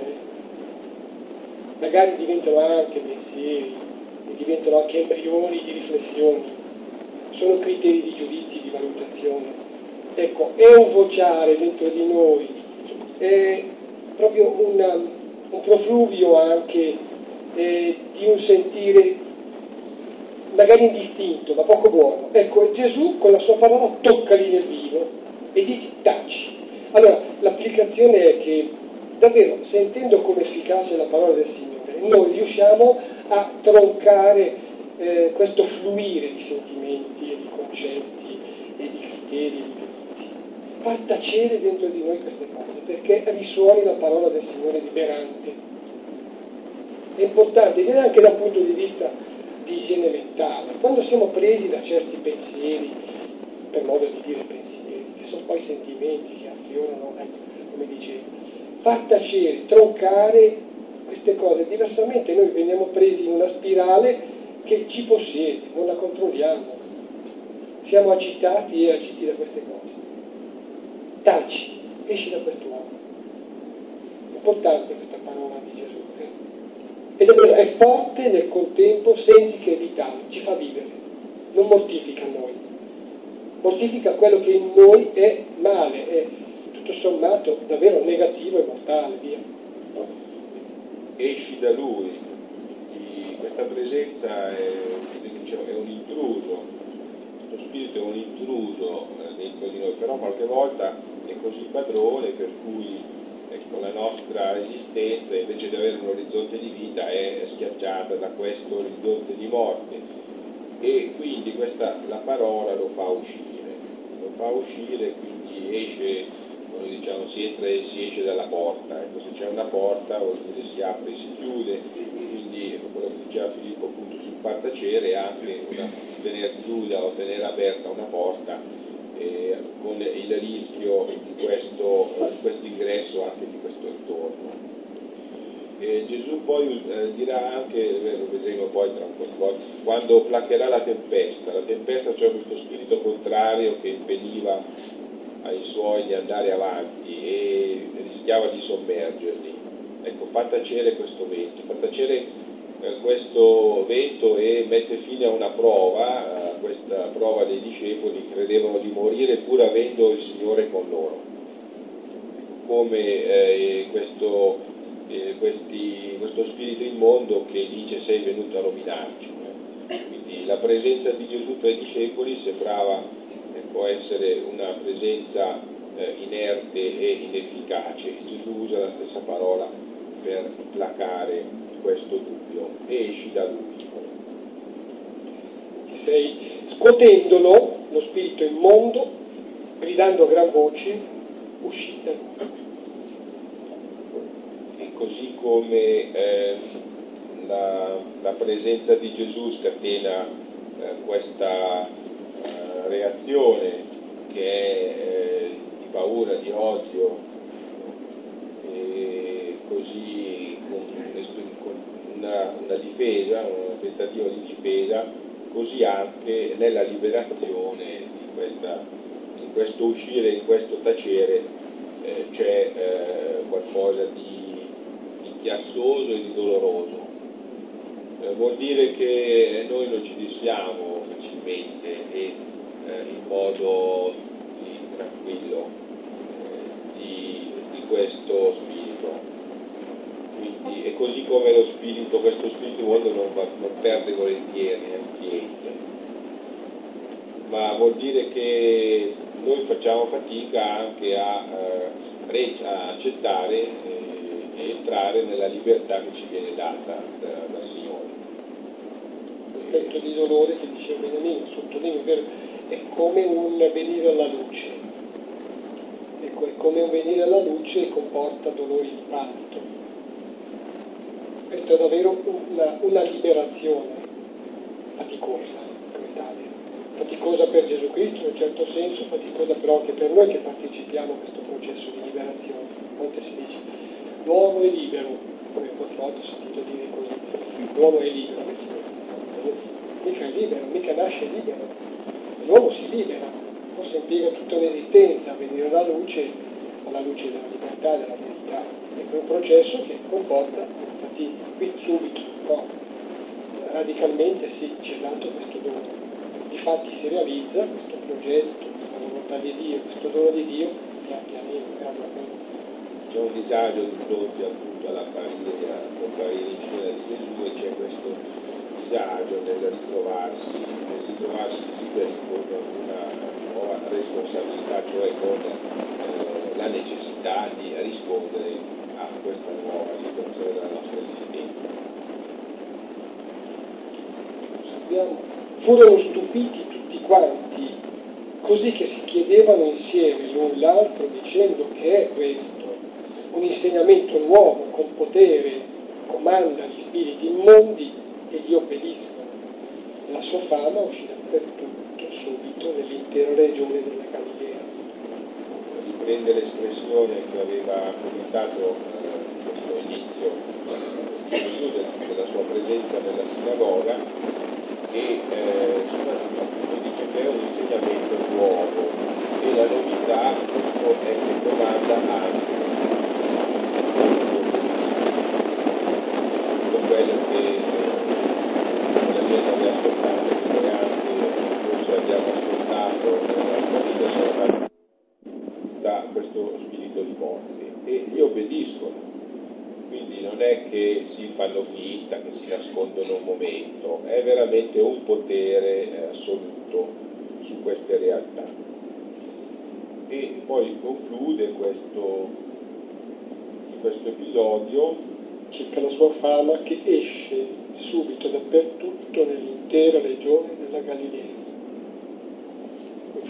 magari diventano anche pensieri, e diventano anche embrioni di riflessioni, sono criteri di giudizio, di valutazione. Ecco, è un vociare dentro di noi, è proprio una, un profluvio anche eh, di un sentire magari indistinto, ma poco buono. Ecco, Gesù con la sua parola tocca lì nel vivo e dice taci. Allora, l'applicazione è che davvero, sentendo come efficace la parola del Signore, noi riusciamo a troncare eh, questo fluire di sentimenti e di concetti e di criteri e di giudizi. Far tacere dentro di noi queste cose, perché risuoni la parola del Signore liberante. È importante, viene anche dal punto di vista di igiene mentale. Quando siamo presi da certi pensieri, per modo di dire pensieri, che sono poi sentimenti che affiorano, ecco, come dicevo, far tacere, troncare queste cose, diversamente noi veniamo presi in una spirale che ci possiede, non la controlliamo, siamo agitati e agiti da queste cose. Taci, esci da quest'uomo. Importante questa parola di Gesù. Ed è vero, è forte nel contempo, senti che è vitale, ci fa vivere, non mortifica noi, mortifica quello che in noi è male, è tutto sommato davvero negativo e mortale, via. Esci da lui, e questa presenza è, diciamo, è un intruso, lo spirito è un intruso dentro di noi, però qualche volta è così padrone per cui ecco, la nostra esistenza invece di avere un orizzonte di vita è schiacciata da questo orizzonte di morte e quindi questa, la parola lo fa uscire, lo fa uscire, quindi esce noi diciamo si entra e si esce dalla porta, ecco, se c'è una porta vuol dire si apre e si chiude, quindi quello che diceva Filippo appunto sul partaciere, anche una, tenere chiusa o tenere aperta una porta eh, con il rischio di questo, di questo ingresso, anche di questo ritorno. E Gesù poi eh, dirà anche, lo vedremo poi tra un po', quando placherà la tempesta, la tempesta cioè questo spirito contrario che impediva ai suoi di andare avanti e rischiava di sommergerli. Ecco, fa tacere questo vento, fa tacere eh, questo vento e mette fine a una prova, a questa prova dei discepoli che credevano di morire pur avendo il Signore con loro. Come eh, questo Eh, questi, questo spirito immondo che dice sei venuto a rovinarci. Eh. Quindi la presenza di Gesù tra i discepoli sembrava ecco, essere una presenza eh, inerte e inefficace. Gesù usa la stessa parola per placare questo dubbio. Esci da lui. Sei scuotendolo, lo spirito immondo, gridando a gran voce, uscì da lui. Così come eh, la, la presenza di Gesù scatena eh, questa eh, reazione che è eh, di paura, di odio, e così con, con una, una difesa, un tentativo di difesa, così anche nella liberazione di questa, in questo uscire, in questo tacere eh, c'è eh, qualcosa di chiassoso e di doloroso. Eh, vuol dire che noi non ci dissiamo facilmente e eh, in modo di, tranquillo eh, di, di questo spirito. Quindi, e così come lo spirito, questo spirito mondo non, va, non perde volentieri niente, ma vuol dire che noi facciamo fatica anche a, eh, a accettare eh, e entrare nella libertà che ci viene data da, dal Signore. L'effetto di dolore che dice Beniamino, sottolineo, è come un venire alla luce. Ecco, è come un venire alla luce e comporta dolori di parto. Questa è davvero una, una liberazione faticosa, come tale. Faticosa per Gesù Cristo in un certo senso, faticosa però anche per noi che partecipiamo a questo processo di liberazione. A volte si dice l'uomo è libero, come qualche volta ho sentito dire così, l'uomo è libero, mica è libero, mica nasce libero, l'uomo si libera, forse impiega tutta un'esistenza a venire alla luce, alla luce della libertà, della verità, è un processo che comporta fatica, qui subito, no, radicalmente sì, c'è dato questo dono, difatti si realizza questo progetto, questa volontà di Dio, questo dono di Dio, pian pianino, gradualmente. C'è un disagio di fronte appunto all'apparire, alla comparire in scena di Gesù e c'è questo disagio nel ritrovarsi, nel ritrovarsi liberi con una nuova responsabilità, cioè con eh, la necessità di rispondere a questa nuova situazione della nostra esistenza. Sappiamo, furono stupiti tutti quanti, così che si chiedevano insieme l'un l'altro dicendo che è questo. Un insegnamento nuovo, con potere, comanda gli spiriti immondi e gli obbediscono. La sua fama uscì dappertutto, subito, nell'intera regione della Galilea. Riprende l'espressione che aveva commentato eh, questo inizio di Gesù, della sua presenza nella sinagoga, e eh, dice che è un insegnamento nuovo, e la novità questo è che comanda anche quello che la gente aveva ascoltato, che noi anche forse abbiamo ascoltato nella nostra vita, sono da questo spirito di morte e gli obbediscono. Quindi non è che si fanno finta, che si nascondono un momento, è veramente un potere assoluto su queste realtà. E poi conclude questo, questo episodio circa la sua fama che esce subito dappertutto nell'intera regione della Galilea. Quindi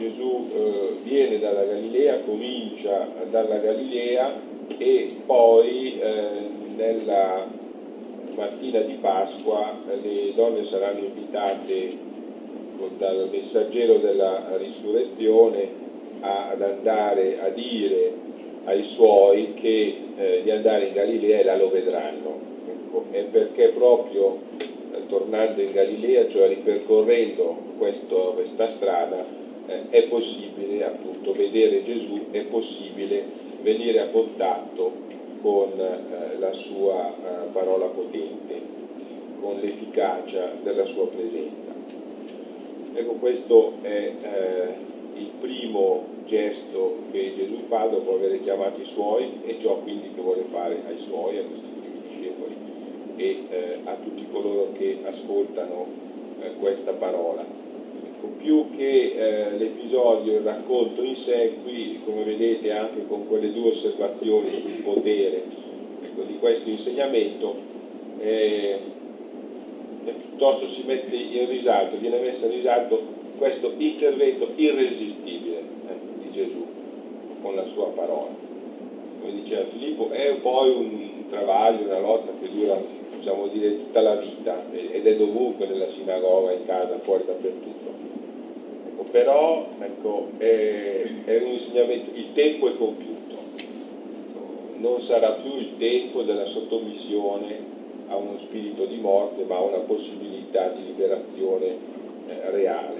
Gesù eh, viene dalla Galilea, comincia dalla Galilea e poi eh, nella mattina di Pasqua eh, le donne saranno invitate dal messaggero della risurrezione a, ad andare a dire ai suoi che eh, di andare in Galilea e là lo vedranno. Ecco, e perché proprio eh, tornando in Galilea, cioè ripercorrendo questo, questa strada, eh, è possibile appunto vedere Gesù, è possibile venire a contatto con eh, la sua eh, parola potente, con l'efficacia della sua presenza. Ecco, questo è eh, il primo gesto che Gesù fa dopo aver chiamato i suoi, e ciò quindi che vuole fare ai suoi, a questi primi discepoli e eh, a tutti coloro che ascoltano eh, questa parola. Ecco, più che eh, l'episodio, il racconto in sé, qui come vedete anche con quelle due osservazioni sul potere, ecco, di questo insegnamento, eh, piuttosto si mette in risalto, viene messo in risalto questo intervento irresistibile eh, di Gesù con la sua parola. Come diceva Filippo, è poi un travaglio, una lotta che dura, possiamo dire, tutta la vita ed è dovunque, nella sinagoga, in casa, fuori, dappertutto. Ecco, però ecco, è, è un insegnamento, il tempo è compiuto, non sarà più il tempo della sottomissione a uno spirito di morte, ma a una possibilità di liberazione eh, reale.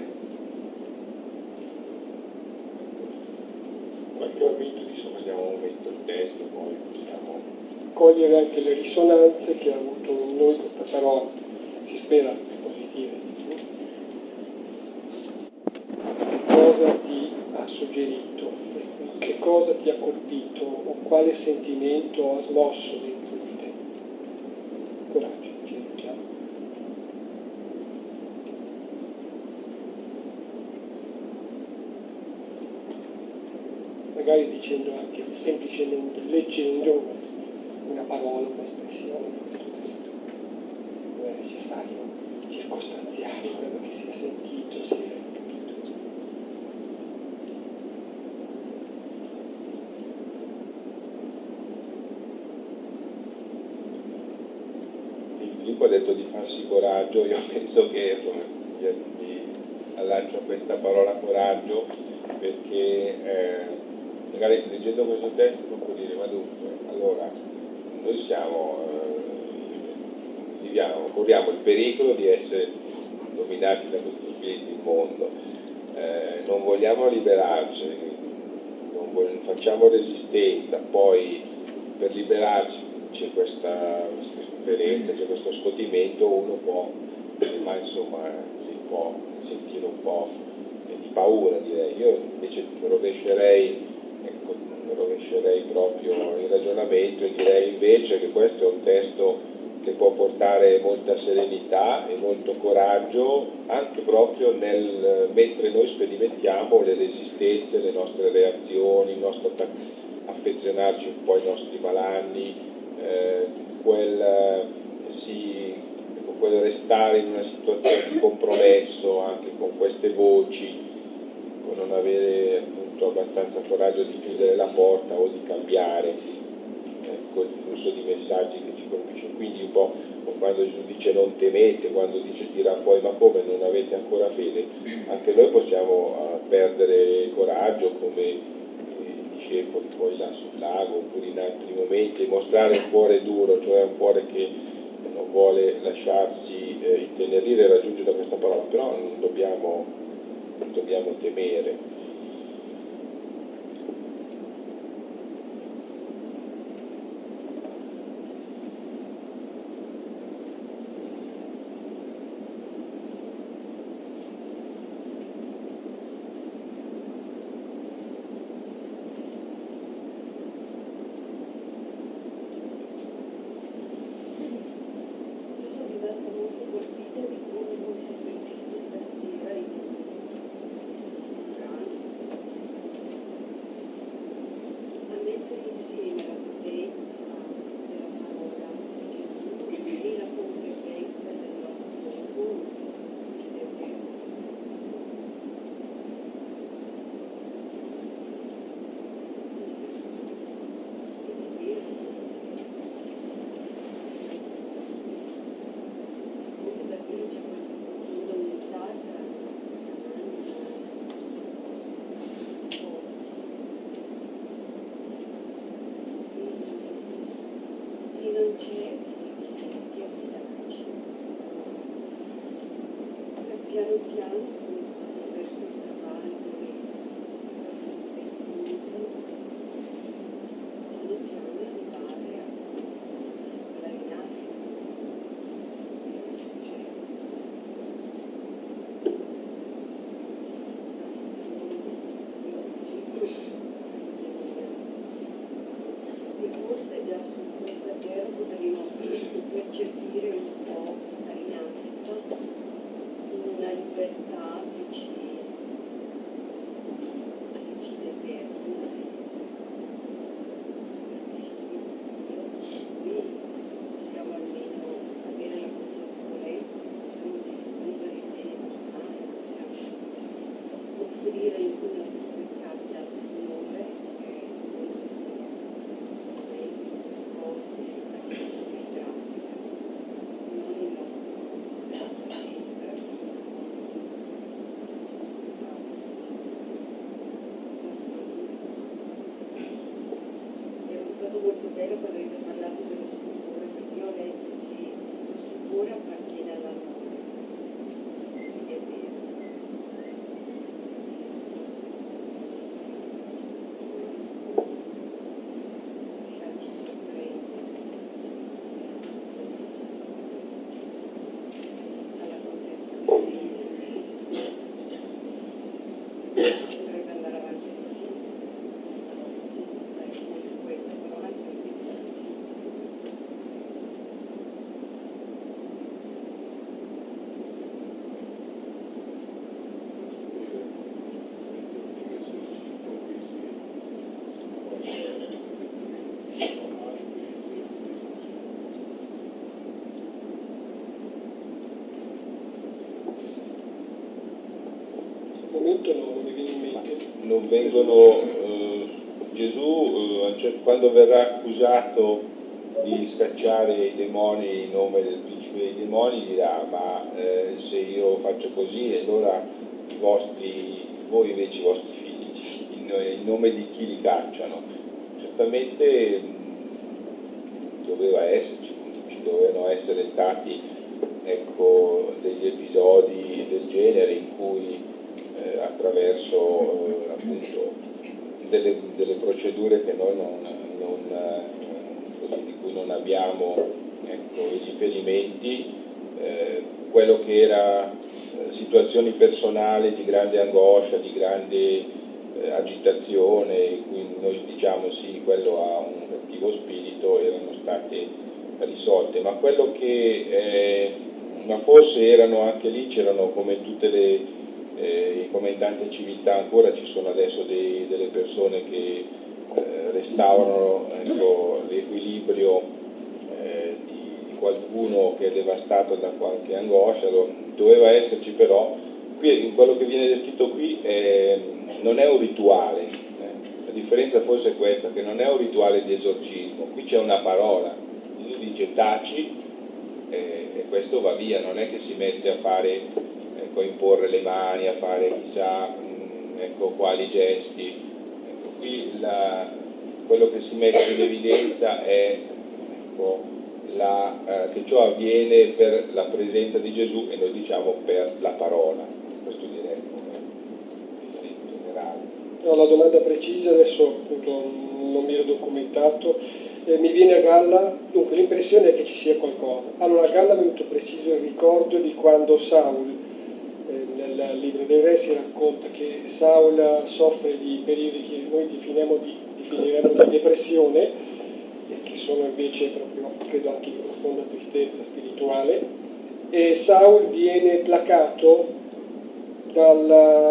Qualche momento, insomma, andiamo un momento il testo, poi possiamo cogliere anche le risonanze che ha avuto in noi questa parola, si spera positive. Cosa ti ha suggerito? Che cosa ti ha colpito? O quale sentimento ha smosso dentro di te? Coraggio, ci aiutiamo. Magari dicendo anche semplicemente, leggendo una parola, un'espressione, non è necessario circostanziare quello che si è sentito, si è capito. Filippo ha detto di farsi coraggio, io penso che insomma, vi allaccio questa parola coraggio, perché eh, magari leggendo questo testo uno può dire, ma dunque, allora noi siamo, eh, viviamo, corriamo il pericolo di essere dominati da questo spirito immondo, eh, non vogliamo liberarci, non vogliamo, facciamo resistenza, poi per liberarci c'è questa sofferenza, c'è questo scotimento, uno può, ma insomma si può sentire un po' di paura, direi. Io invece rovescerei, ecco, rovescerei proprio il ragionamento e direi invece che questo è un testo che può portare molta serenità e molto coraggio, anche proprio nel, mentre noi sperimentiamo le resistenze, le nostre reazioni, il nostro affezionarci un po' ai nostri malanni, eh, quel, sì, ecco, quel restare in una situazione di compromesso anche con queste voci, con non avere appunto abbastanza coraggio di chiudere la porta o di cambiare ecco, il flusso di messaggi che ci colpisce. Quindi un po' quando Gesù dice non temete, quando dice tira fuori, ma come non avete ancora fede, anche noi possiamo uh, perdere coraggio come i discepoli poi là sul lago oppure in altri momenti, mostrare un cuore duro, cioè un cuore che non vuole lasciarsi eh, intenerire e raggiungere da questa parola, però non dobbiamo, non dobbiamo temere. Vangelo quando avete parlato delle scritture, perché io ho letto che la scrittura appartiene all'amore, ed è vero. Lasciarci sorprendere alla contemplazione. Potrebbe andare avanti così. Dai, questo però anche Al momento no, non mi viene in mente. Non vengono, eh, Gesù eh, cioè, quando verrà accusato di scacciare i demoni in nome del principe dei demoni dirà ma eh, se io faccio così allora i vostri, voi invece i vostri figli, in, in nome di chi li cacciano? Certamente mh, doveva esserci, ci dovevano essere stati ecco, degli episodi del genere in cui Eh, attraverso eh, appunto delle, delle procedure che noi non, non, eh, di cui non abbiamo ecco, i riferimenti, eh, quello che era eh, situazioni personali di grande angoscia, di grande eh, agitazione, in cui noi diciamo sì, quello ha un cattivo spirito, erano state risolte, ma quello che eh, ma forse erano anche lì, c'erano come tutte le Eh, come in tante civiltà ancora ci sono adesso dei, delle persone che eh, restaurano ecco, l'equilibrio eh, di, di qualcuno che è devastato da qualche angoscia, doveva esserci però, qui, quello che viene descritto qui è, non è un rituale, eh. La differenza forse è questa, che non è un rituale di esorcismo, qui c'è una parola, Gesù dice taci eh, e questo va via, non è che si mette a fare ecco, imporre le mani, a fare chissà mh, ecco, quali gesti. Ecco, qui la, quello che si mette in evidenza è ecco, la, eh, che ciò avviene per la presenza di Gesù e noi diciamo per la parola, questo direi come in generale. No, la domanda precisa adesso appunto non mi ero documentato, eh, mi viene a galla, dunque l'impressione è che ci sia qualcosa. Allora a galla mi è venuto preciso il ricordo di quando Saul nel libro dei re si racconta che Saul soffre di periodi che noi definiamo di, definiremo di depressione, e che sono invece proprio, credo, anche di profonda tristezza spirituale, e Saul viene placato dal,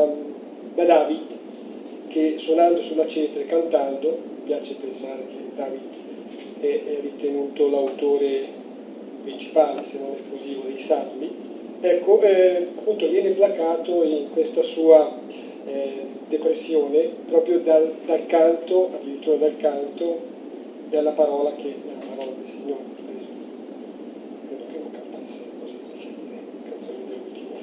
da David, che suonando sulla cetra e cantando, mi piace pensare che David è, è ritenuto l'autore principale, se non esclusivo, dei salmi. Ecco, eh, appunto viene placato in questa sua eh, depressione proprio dal, dal canto, addirittura dal canto della parola che è la parola del Signore. Credo che non cantasse così, dicendo, canzoni dell'ultimo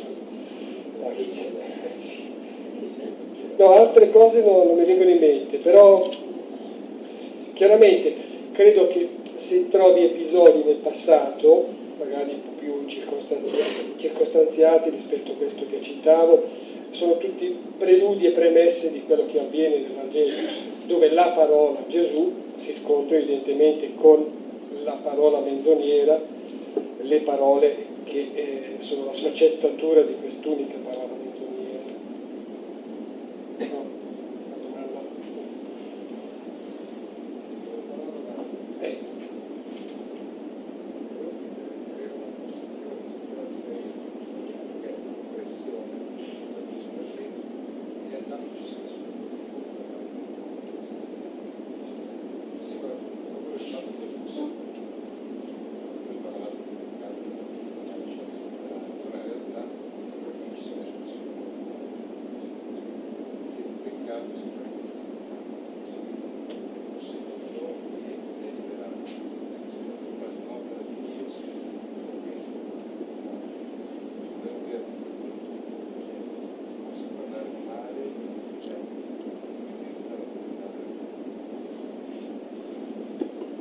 festival. No, altre cose no, non mi vengono in mente, però chiaramente credo che se trovi episodi nel passato magari un po' più circostanziati, circostanziati rispetto a questo che citavo, sono tutti preludi e premesse di quello che avviene nel Vangelo, dove la parola Gesù si scontra evidentemente con la parola menzognera, le parole che eh, sono la sfaccettatura di quest'unica parola menzognera. No? La domanda? Eh.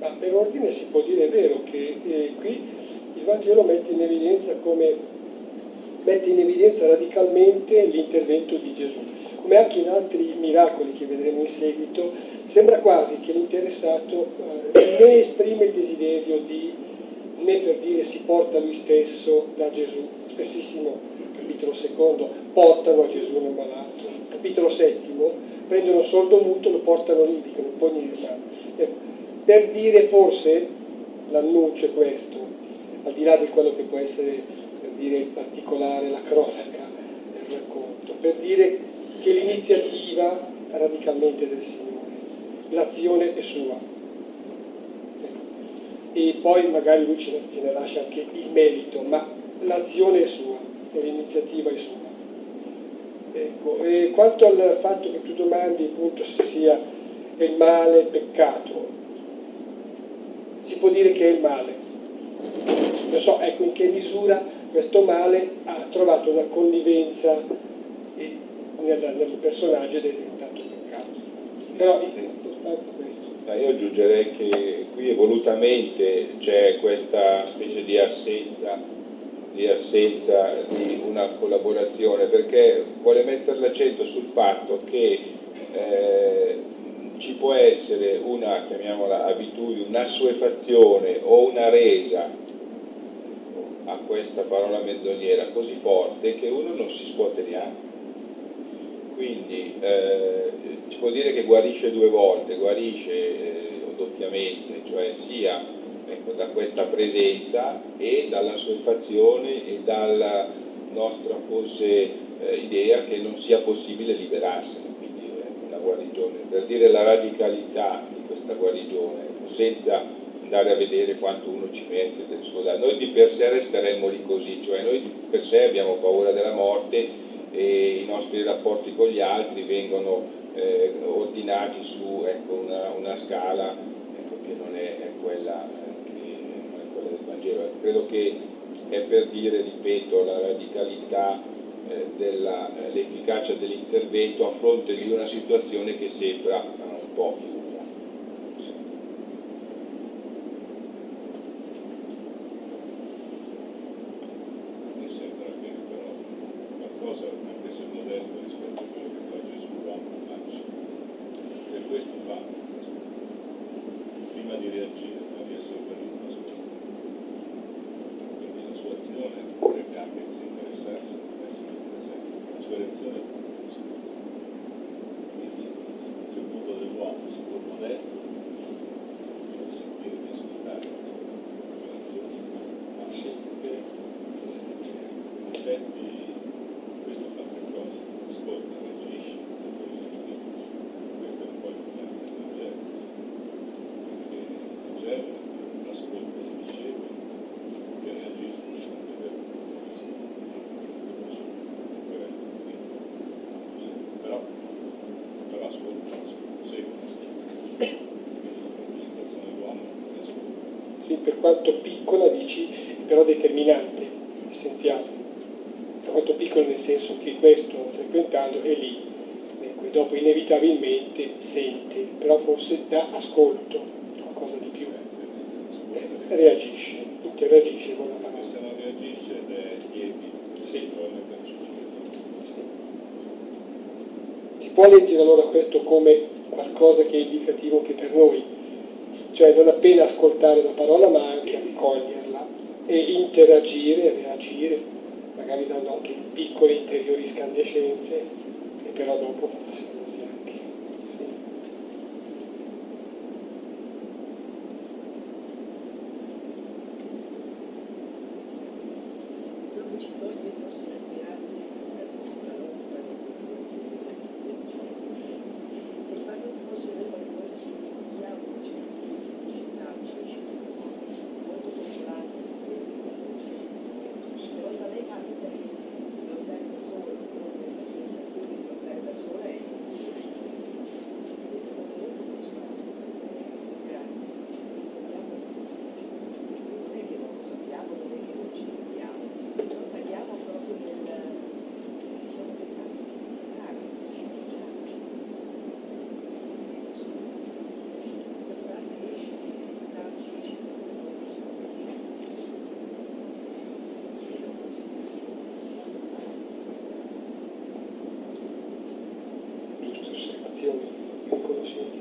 Ma per ordine si può dire, è vero, che eh, qui il Vangelo mette in evidenza come mette in evidenza radicalmente l'intervento di Gesù. Come anche in altri miracoli che vedremo in seguito, sembra quasi che l'interessato eh, ne esprime il desiderio di, né per dire si porta lui stesso da Gesù. Spessissimo, capitolo secondo, portano a Gesù un malato. Capitolo settimo, prendono un sordo muto, lo portano lì, dicono pogni le mani. Eh, per dire forse, l'annuncio è questo, al di là di quello che può essere, per dire in particolare, la cronaca del racconto, per dire che l'iniziativa è radicalmente del Signore, l'azione è sua. E poi magari lui ce ne, ce ne lascia anche il merito, ma l'azione è sua e l'iniziativa è sua. Ecco, e quanto al fatto che tu domandi appunto se sia il male peccato, si può dire che è il male. Non so, ecco in che misura questo male ha trovato una connivenza nel, nel personaggio ed è diventato peccato. Però il fatto questo. Io aggiungerei che qui volutamente c'è questa specie di assenza di assenza di una collaborazione, perché vuole mettere l'accento sul fatto che eh, ci può essere una, chiamiamola abitudine, un'assuefazione o una resa a questa parola menzognera così forte che uno non si scuote neanche. Quindi eh, si può dire che guarisce due volte, guarisce eh, doppiamente, cioè sia ecco, da questa presenza e dalla assuefazione e dalla nostra forse eh, idea che non sia possibile liberarsene, quindi è una guarigione, per dire la radicalità di questa guarigione, senza andare a vedere quanto uno ci mette del suo danno. Noi di per sé resteremmo lì così, cioè noi di per sé abbiamo paura della morte e i nostri rapporti con gli altri vengono eh, ordinati su ecco, una, una scala ecco, che non è, è quella del Vangelo. Credo che è per dire, ripeto, la radicalità eh, dell'efficacia eh, dell'intervento a fronte di una situazione che sembra uh, un po' chiusa. Sì. Mi sembra che però qualcosa, anche se modesto rispetto a quello che fa Gesù, l'uomo faccia. E questo fa, prima di reagire, prima di essere venuto a ascoltare. Non è cambia che si interessasse per essere presente, la sua reazione è questa. Quindi sul punto dell'uomo, seppur modesto, deve sentire di ascoltare la reazione, ma sempre in effetti questo fa tre cose, ascolta, reagisce, e poi si ripeto. Questo è un po' il problema del Vangelo, perché il Vangelo ascolta i discepoli che reagiscono. Però, però ascolta, seguono, la situazione dell'uomo è ascolta. Sì, per quanto piccola dici, però determinante, essenziale. Per quanto piccola nel senso che questo, frequentando, è lì, ecco, e dopo inevitabilmente sente, però forse dà ascolto, qualcosa di più. Eh, reagisce, interagisce con la parola. Se non reagisce ed è lievito, sì. probabilmente non Si può leggere allora questo come qualcosa che è indicativo anche per noi, cioè non appena ascoltare la parola ma anche accoglierla e interagire, reagire, magari dando anche piccole interiori scandescenze e però dopo fantasiosi anche. Sì. Non ci toglie forse la speranza da questa lotta e fanno forse noi qualcosa ci dimentichiamo, certi città, molto consolante, però a me capita di lottare da sola, non nella sensazione di lottare da sola è osservazioni, riconoscimenti.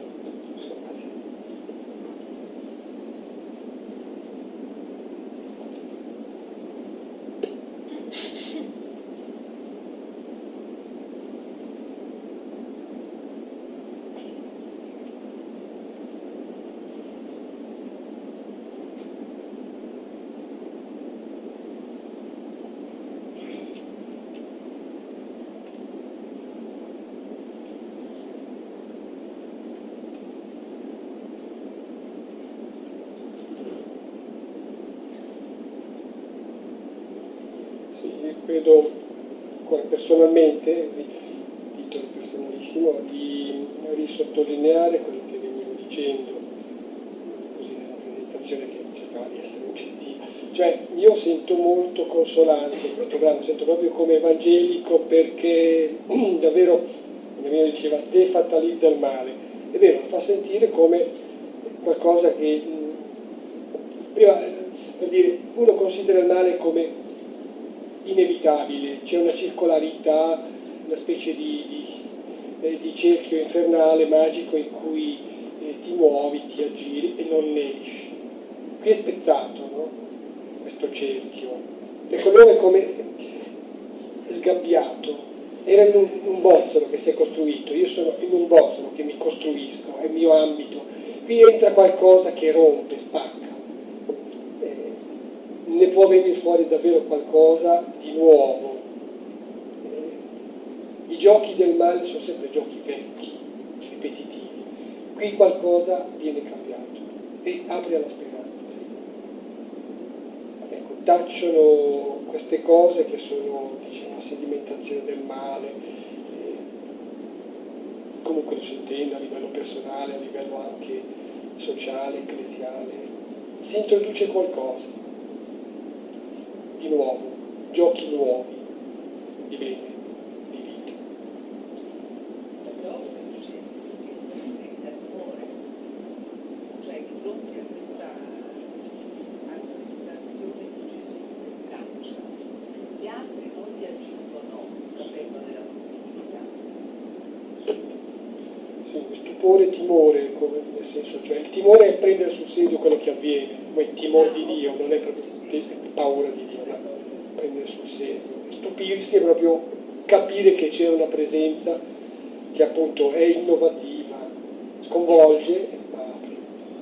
Credo personalmente, titolo personalissimo, di risottolineare quello che venivo dicendo così nella presentazione, che cercava di essere oggettiva. Cioè, io sento molto consolante questo brano, sento proprio come evangelico, perché davvero, come mio diceva, defatalizza il male. È vero, fa sentire come qualcosa che prima, per dire, uno considera il male come inevitabile, c'è una circolarità, una specie di, di, eh, di cerchio infernale, magico, in cui eh, ti muovi, ti aggiri e non ne esci. Qui è spezzato, no? Questo cerchio. Ecco, l'uomo è come sgabbiato, era in un, un bozzolo che si è costruito, io sono in un bozzolo che mi costruisco, è il mio ambito. Qui entra qualcosa che rompe, spacca. Ne può venire fuori davvero qualcosa di nuovo. I giochi del male sono sempre giochi vecchi, ripetitivi. Qui qualcosa viene cambiato e apre alla speranza. Ecco, tacciono queste cose che sono, diciamo, la sedimentazione del male, eh, comunque lo si intende a livello personale, a livello anche sociale, ecclesiale. Si introduce qualcosa di nuovo, giochi nuovi di bene, di vita. Però l'amore, cioè di fronte a questa manifestazione di Gesù che caccia, gli altri non li aggiungono sapendo della possibilità. Sì, stupore, timore, come, nel senso, cioè il timore è prendere sul serio quello che avviene, ma il timore di Dio non è proprio paura di Dio, ma prendere sul serio. Stupirsi è proprio capire che c'è una presenza che appunto è innovativa, sconvolge e apre.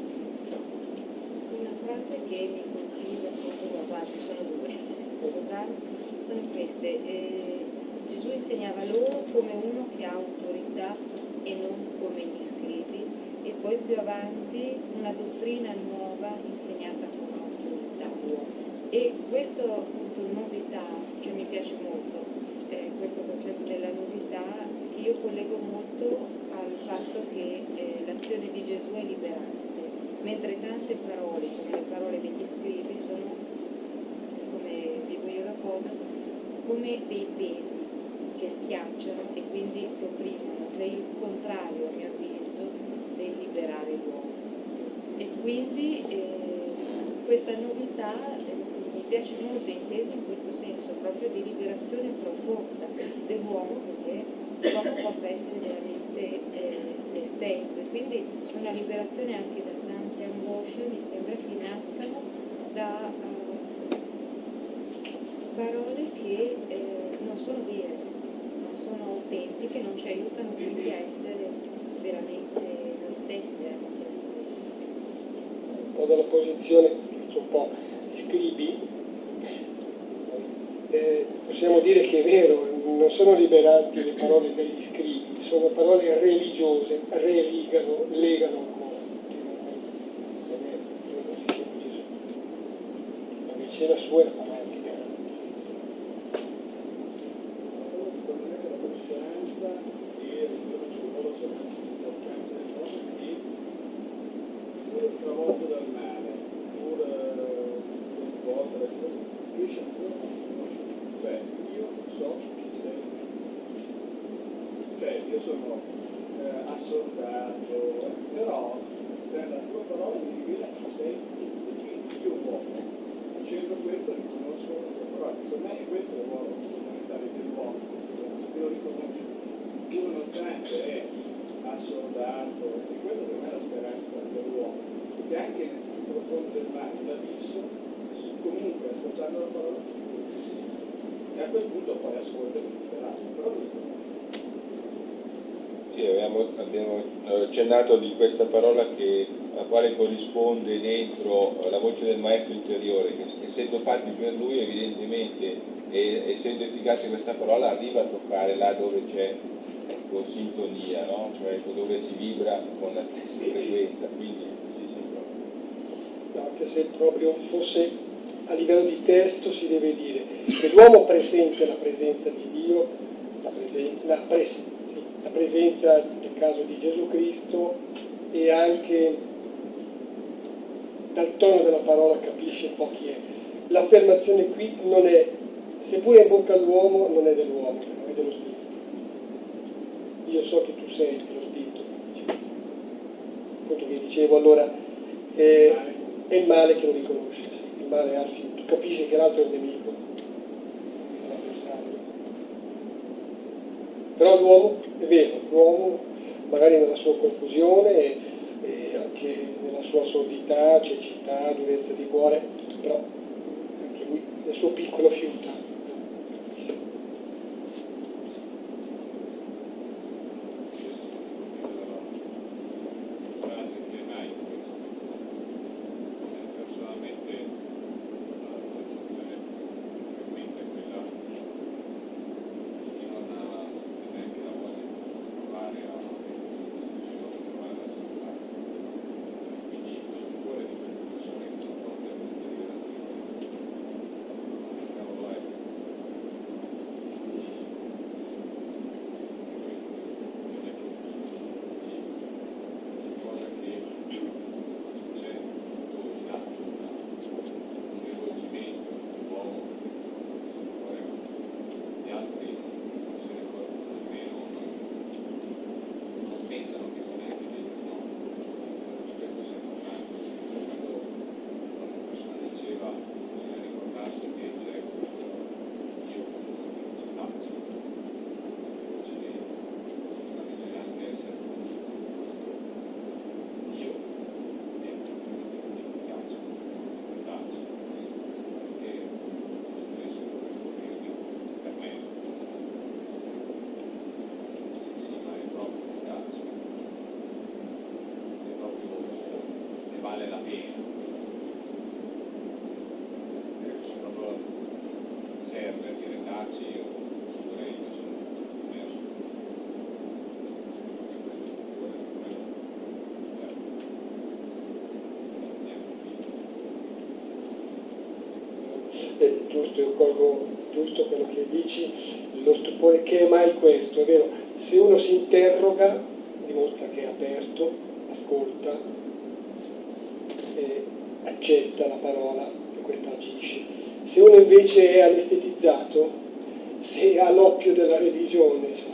Una frase che mi colpiva proprio, guardi, sono due, sono queste. Eh, Gesù insegnava loro come uno che ha autorità e non come gli scribi, e poi più avanti una dottrina nuova insegnata con autorità. E questo appunto novità, che mi piace molto, eh, questo concetto della novità, che io collego molto al fatto che eh, l'azione di Gesù è liberante, mentre tante parole, come le parole degli scribi, sono, come dico io la cosa, come dei pesi che schiacciano e quindi ti opprimono, cioè il contrario, a mio avviso, del liberare l'uomo. E quindi eh, questa novità eh, mi piace molto, intesa in questo senso proprio di liberazione profonda dell'uomo, perché l'uomo possa essere veramente eh, se stesso, e quindi una liberazione anche da tante angosce, mi sembra che nascano da uh, parole che eh, non sono vere, non sono autentiche, non ci aiutano quindi a essere veramente noi stessi. Un po' dalla posizione, un po' scribi, eh, possiamo dire che è vero, non sono liberanti le parole degli scribi, sono parole religiose, religano, legano ancora. La vicenda sua era romantica. Secondo me la coscienza e riconosciuto l'importanza del modo che pur travolto dal male, pur coinvolto da questo, riesce ancora a riconoscere. Cioè, io so chi sei. Cioè, io sono eh, assordato, però per la tua parola mi rivela chi sei, che io uomo. Facendo questo riconosco la tua parola. Secondo me questo è il ruolo fondamentale dell'uomo, che lo riconosce. Uno nonostante è fondo del mare, l'abisso, comunque ascoltando la parola di Dio. E a quel punto poi ascolta e libera, però lui Sì, abbiamo, abbiamo accennato di questa parola che, a quale corrisponde dentro la voce del maestro interiore, che essendo fatti per lui evidentemente, e, essendo efficace questa parola, arriva a toccare là dove c'è con sintonia, no? Cioè dove si vibra con la stessa frequenza, quindi sì, sì, proprio. anche se proprio fosse a livello di testo si deve dire che l'uomo presente la presenza di Dio, la, presen- la, pres- sì, la presenza nel caso di Gesù Cristo, e anche dal tono della parola capisce un po' chi è. L'affermazione qui non è, seppure in bocca all'uomo, non è dell'uomo, è dello Spirito. Io so che tu sei dello Spirito, appunto che dicevo allora, eh, è il male che lo riconosce, il male, anzi, tu capisci che l'altro è il nemico, è l'avversario. Però l'uomo, è vero, l'uomo magari nella sua confusione e, e anche nella sua sordità, cecità, durezza di cuore, però anche lui nel suo piccolo fiuta. Vale la pena, proprio serve diventarci oppure io sono messo È giusto, io colgo giusto quello che dici, lo stupore che è mai questo, è vero, se uno si interroga dimostra che è aperto, ascolta, e accetta la parola e questa agisce. Se uno invece è anestetizzato, se ha l'occhio della revisione, insomma,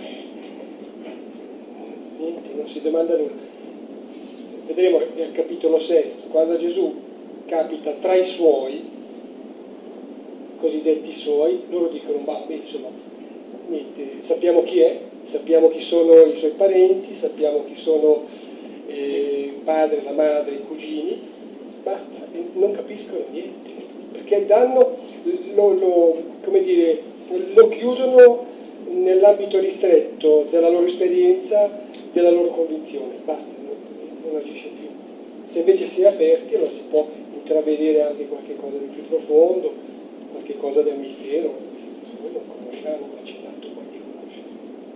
niente, non si domanda nulla. Vedremo nel capitolo sesto, quando Gesù capita tra i suoi, cosiddetti suoi, loro dicono, ma beh, insomma, niente, sappiamo chi è, sappiamo chi sono i suoi parenti, sappiamo chi sono eh, il padre, la madre, i cugini, basta, non capiscono niente, perché danno, lo, lo, come dire, lo chiudono nell'ambito ristretto della loro esperienza, della loro convinzione, basta, non, non agisce più. Se invece si è aperti, allora si può intravedere anche qualche cosa di più profondo, qualche cosa del mistero, noi non conosciamo, ma c'è tanto poi di conoscere.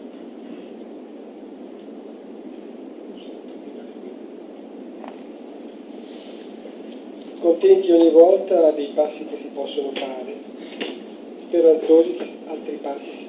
Contenti ogni volta dei passi che si possono fare, speranzosi che altri passi si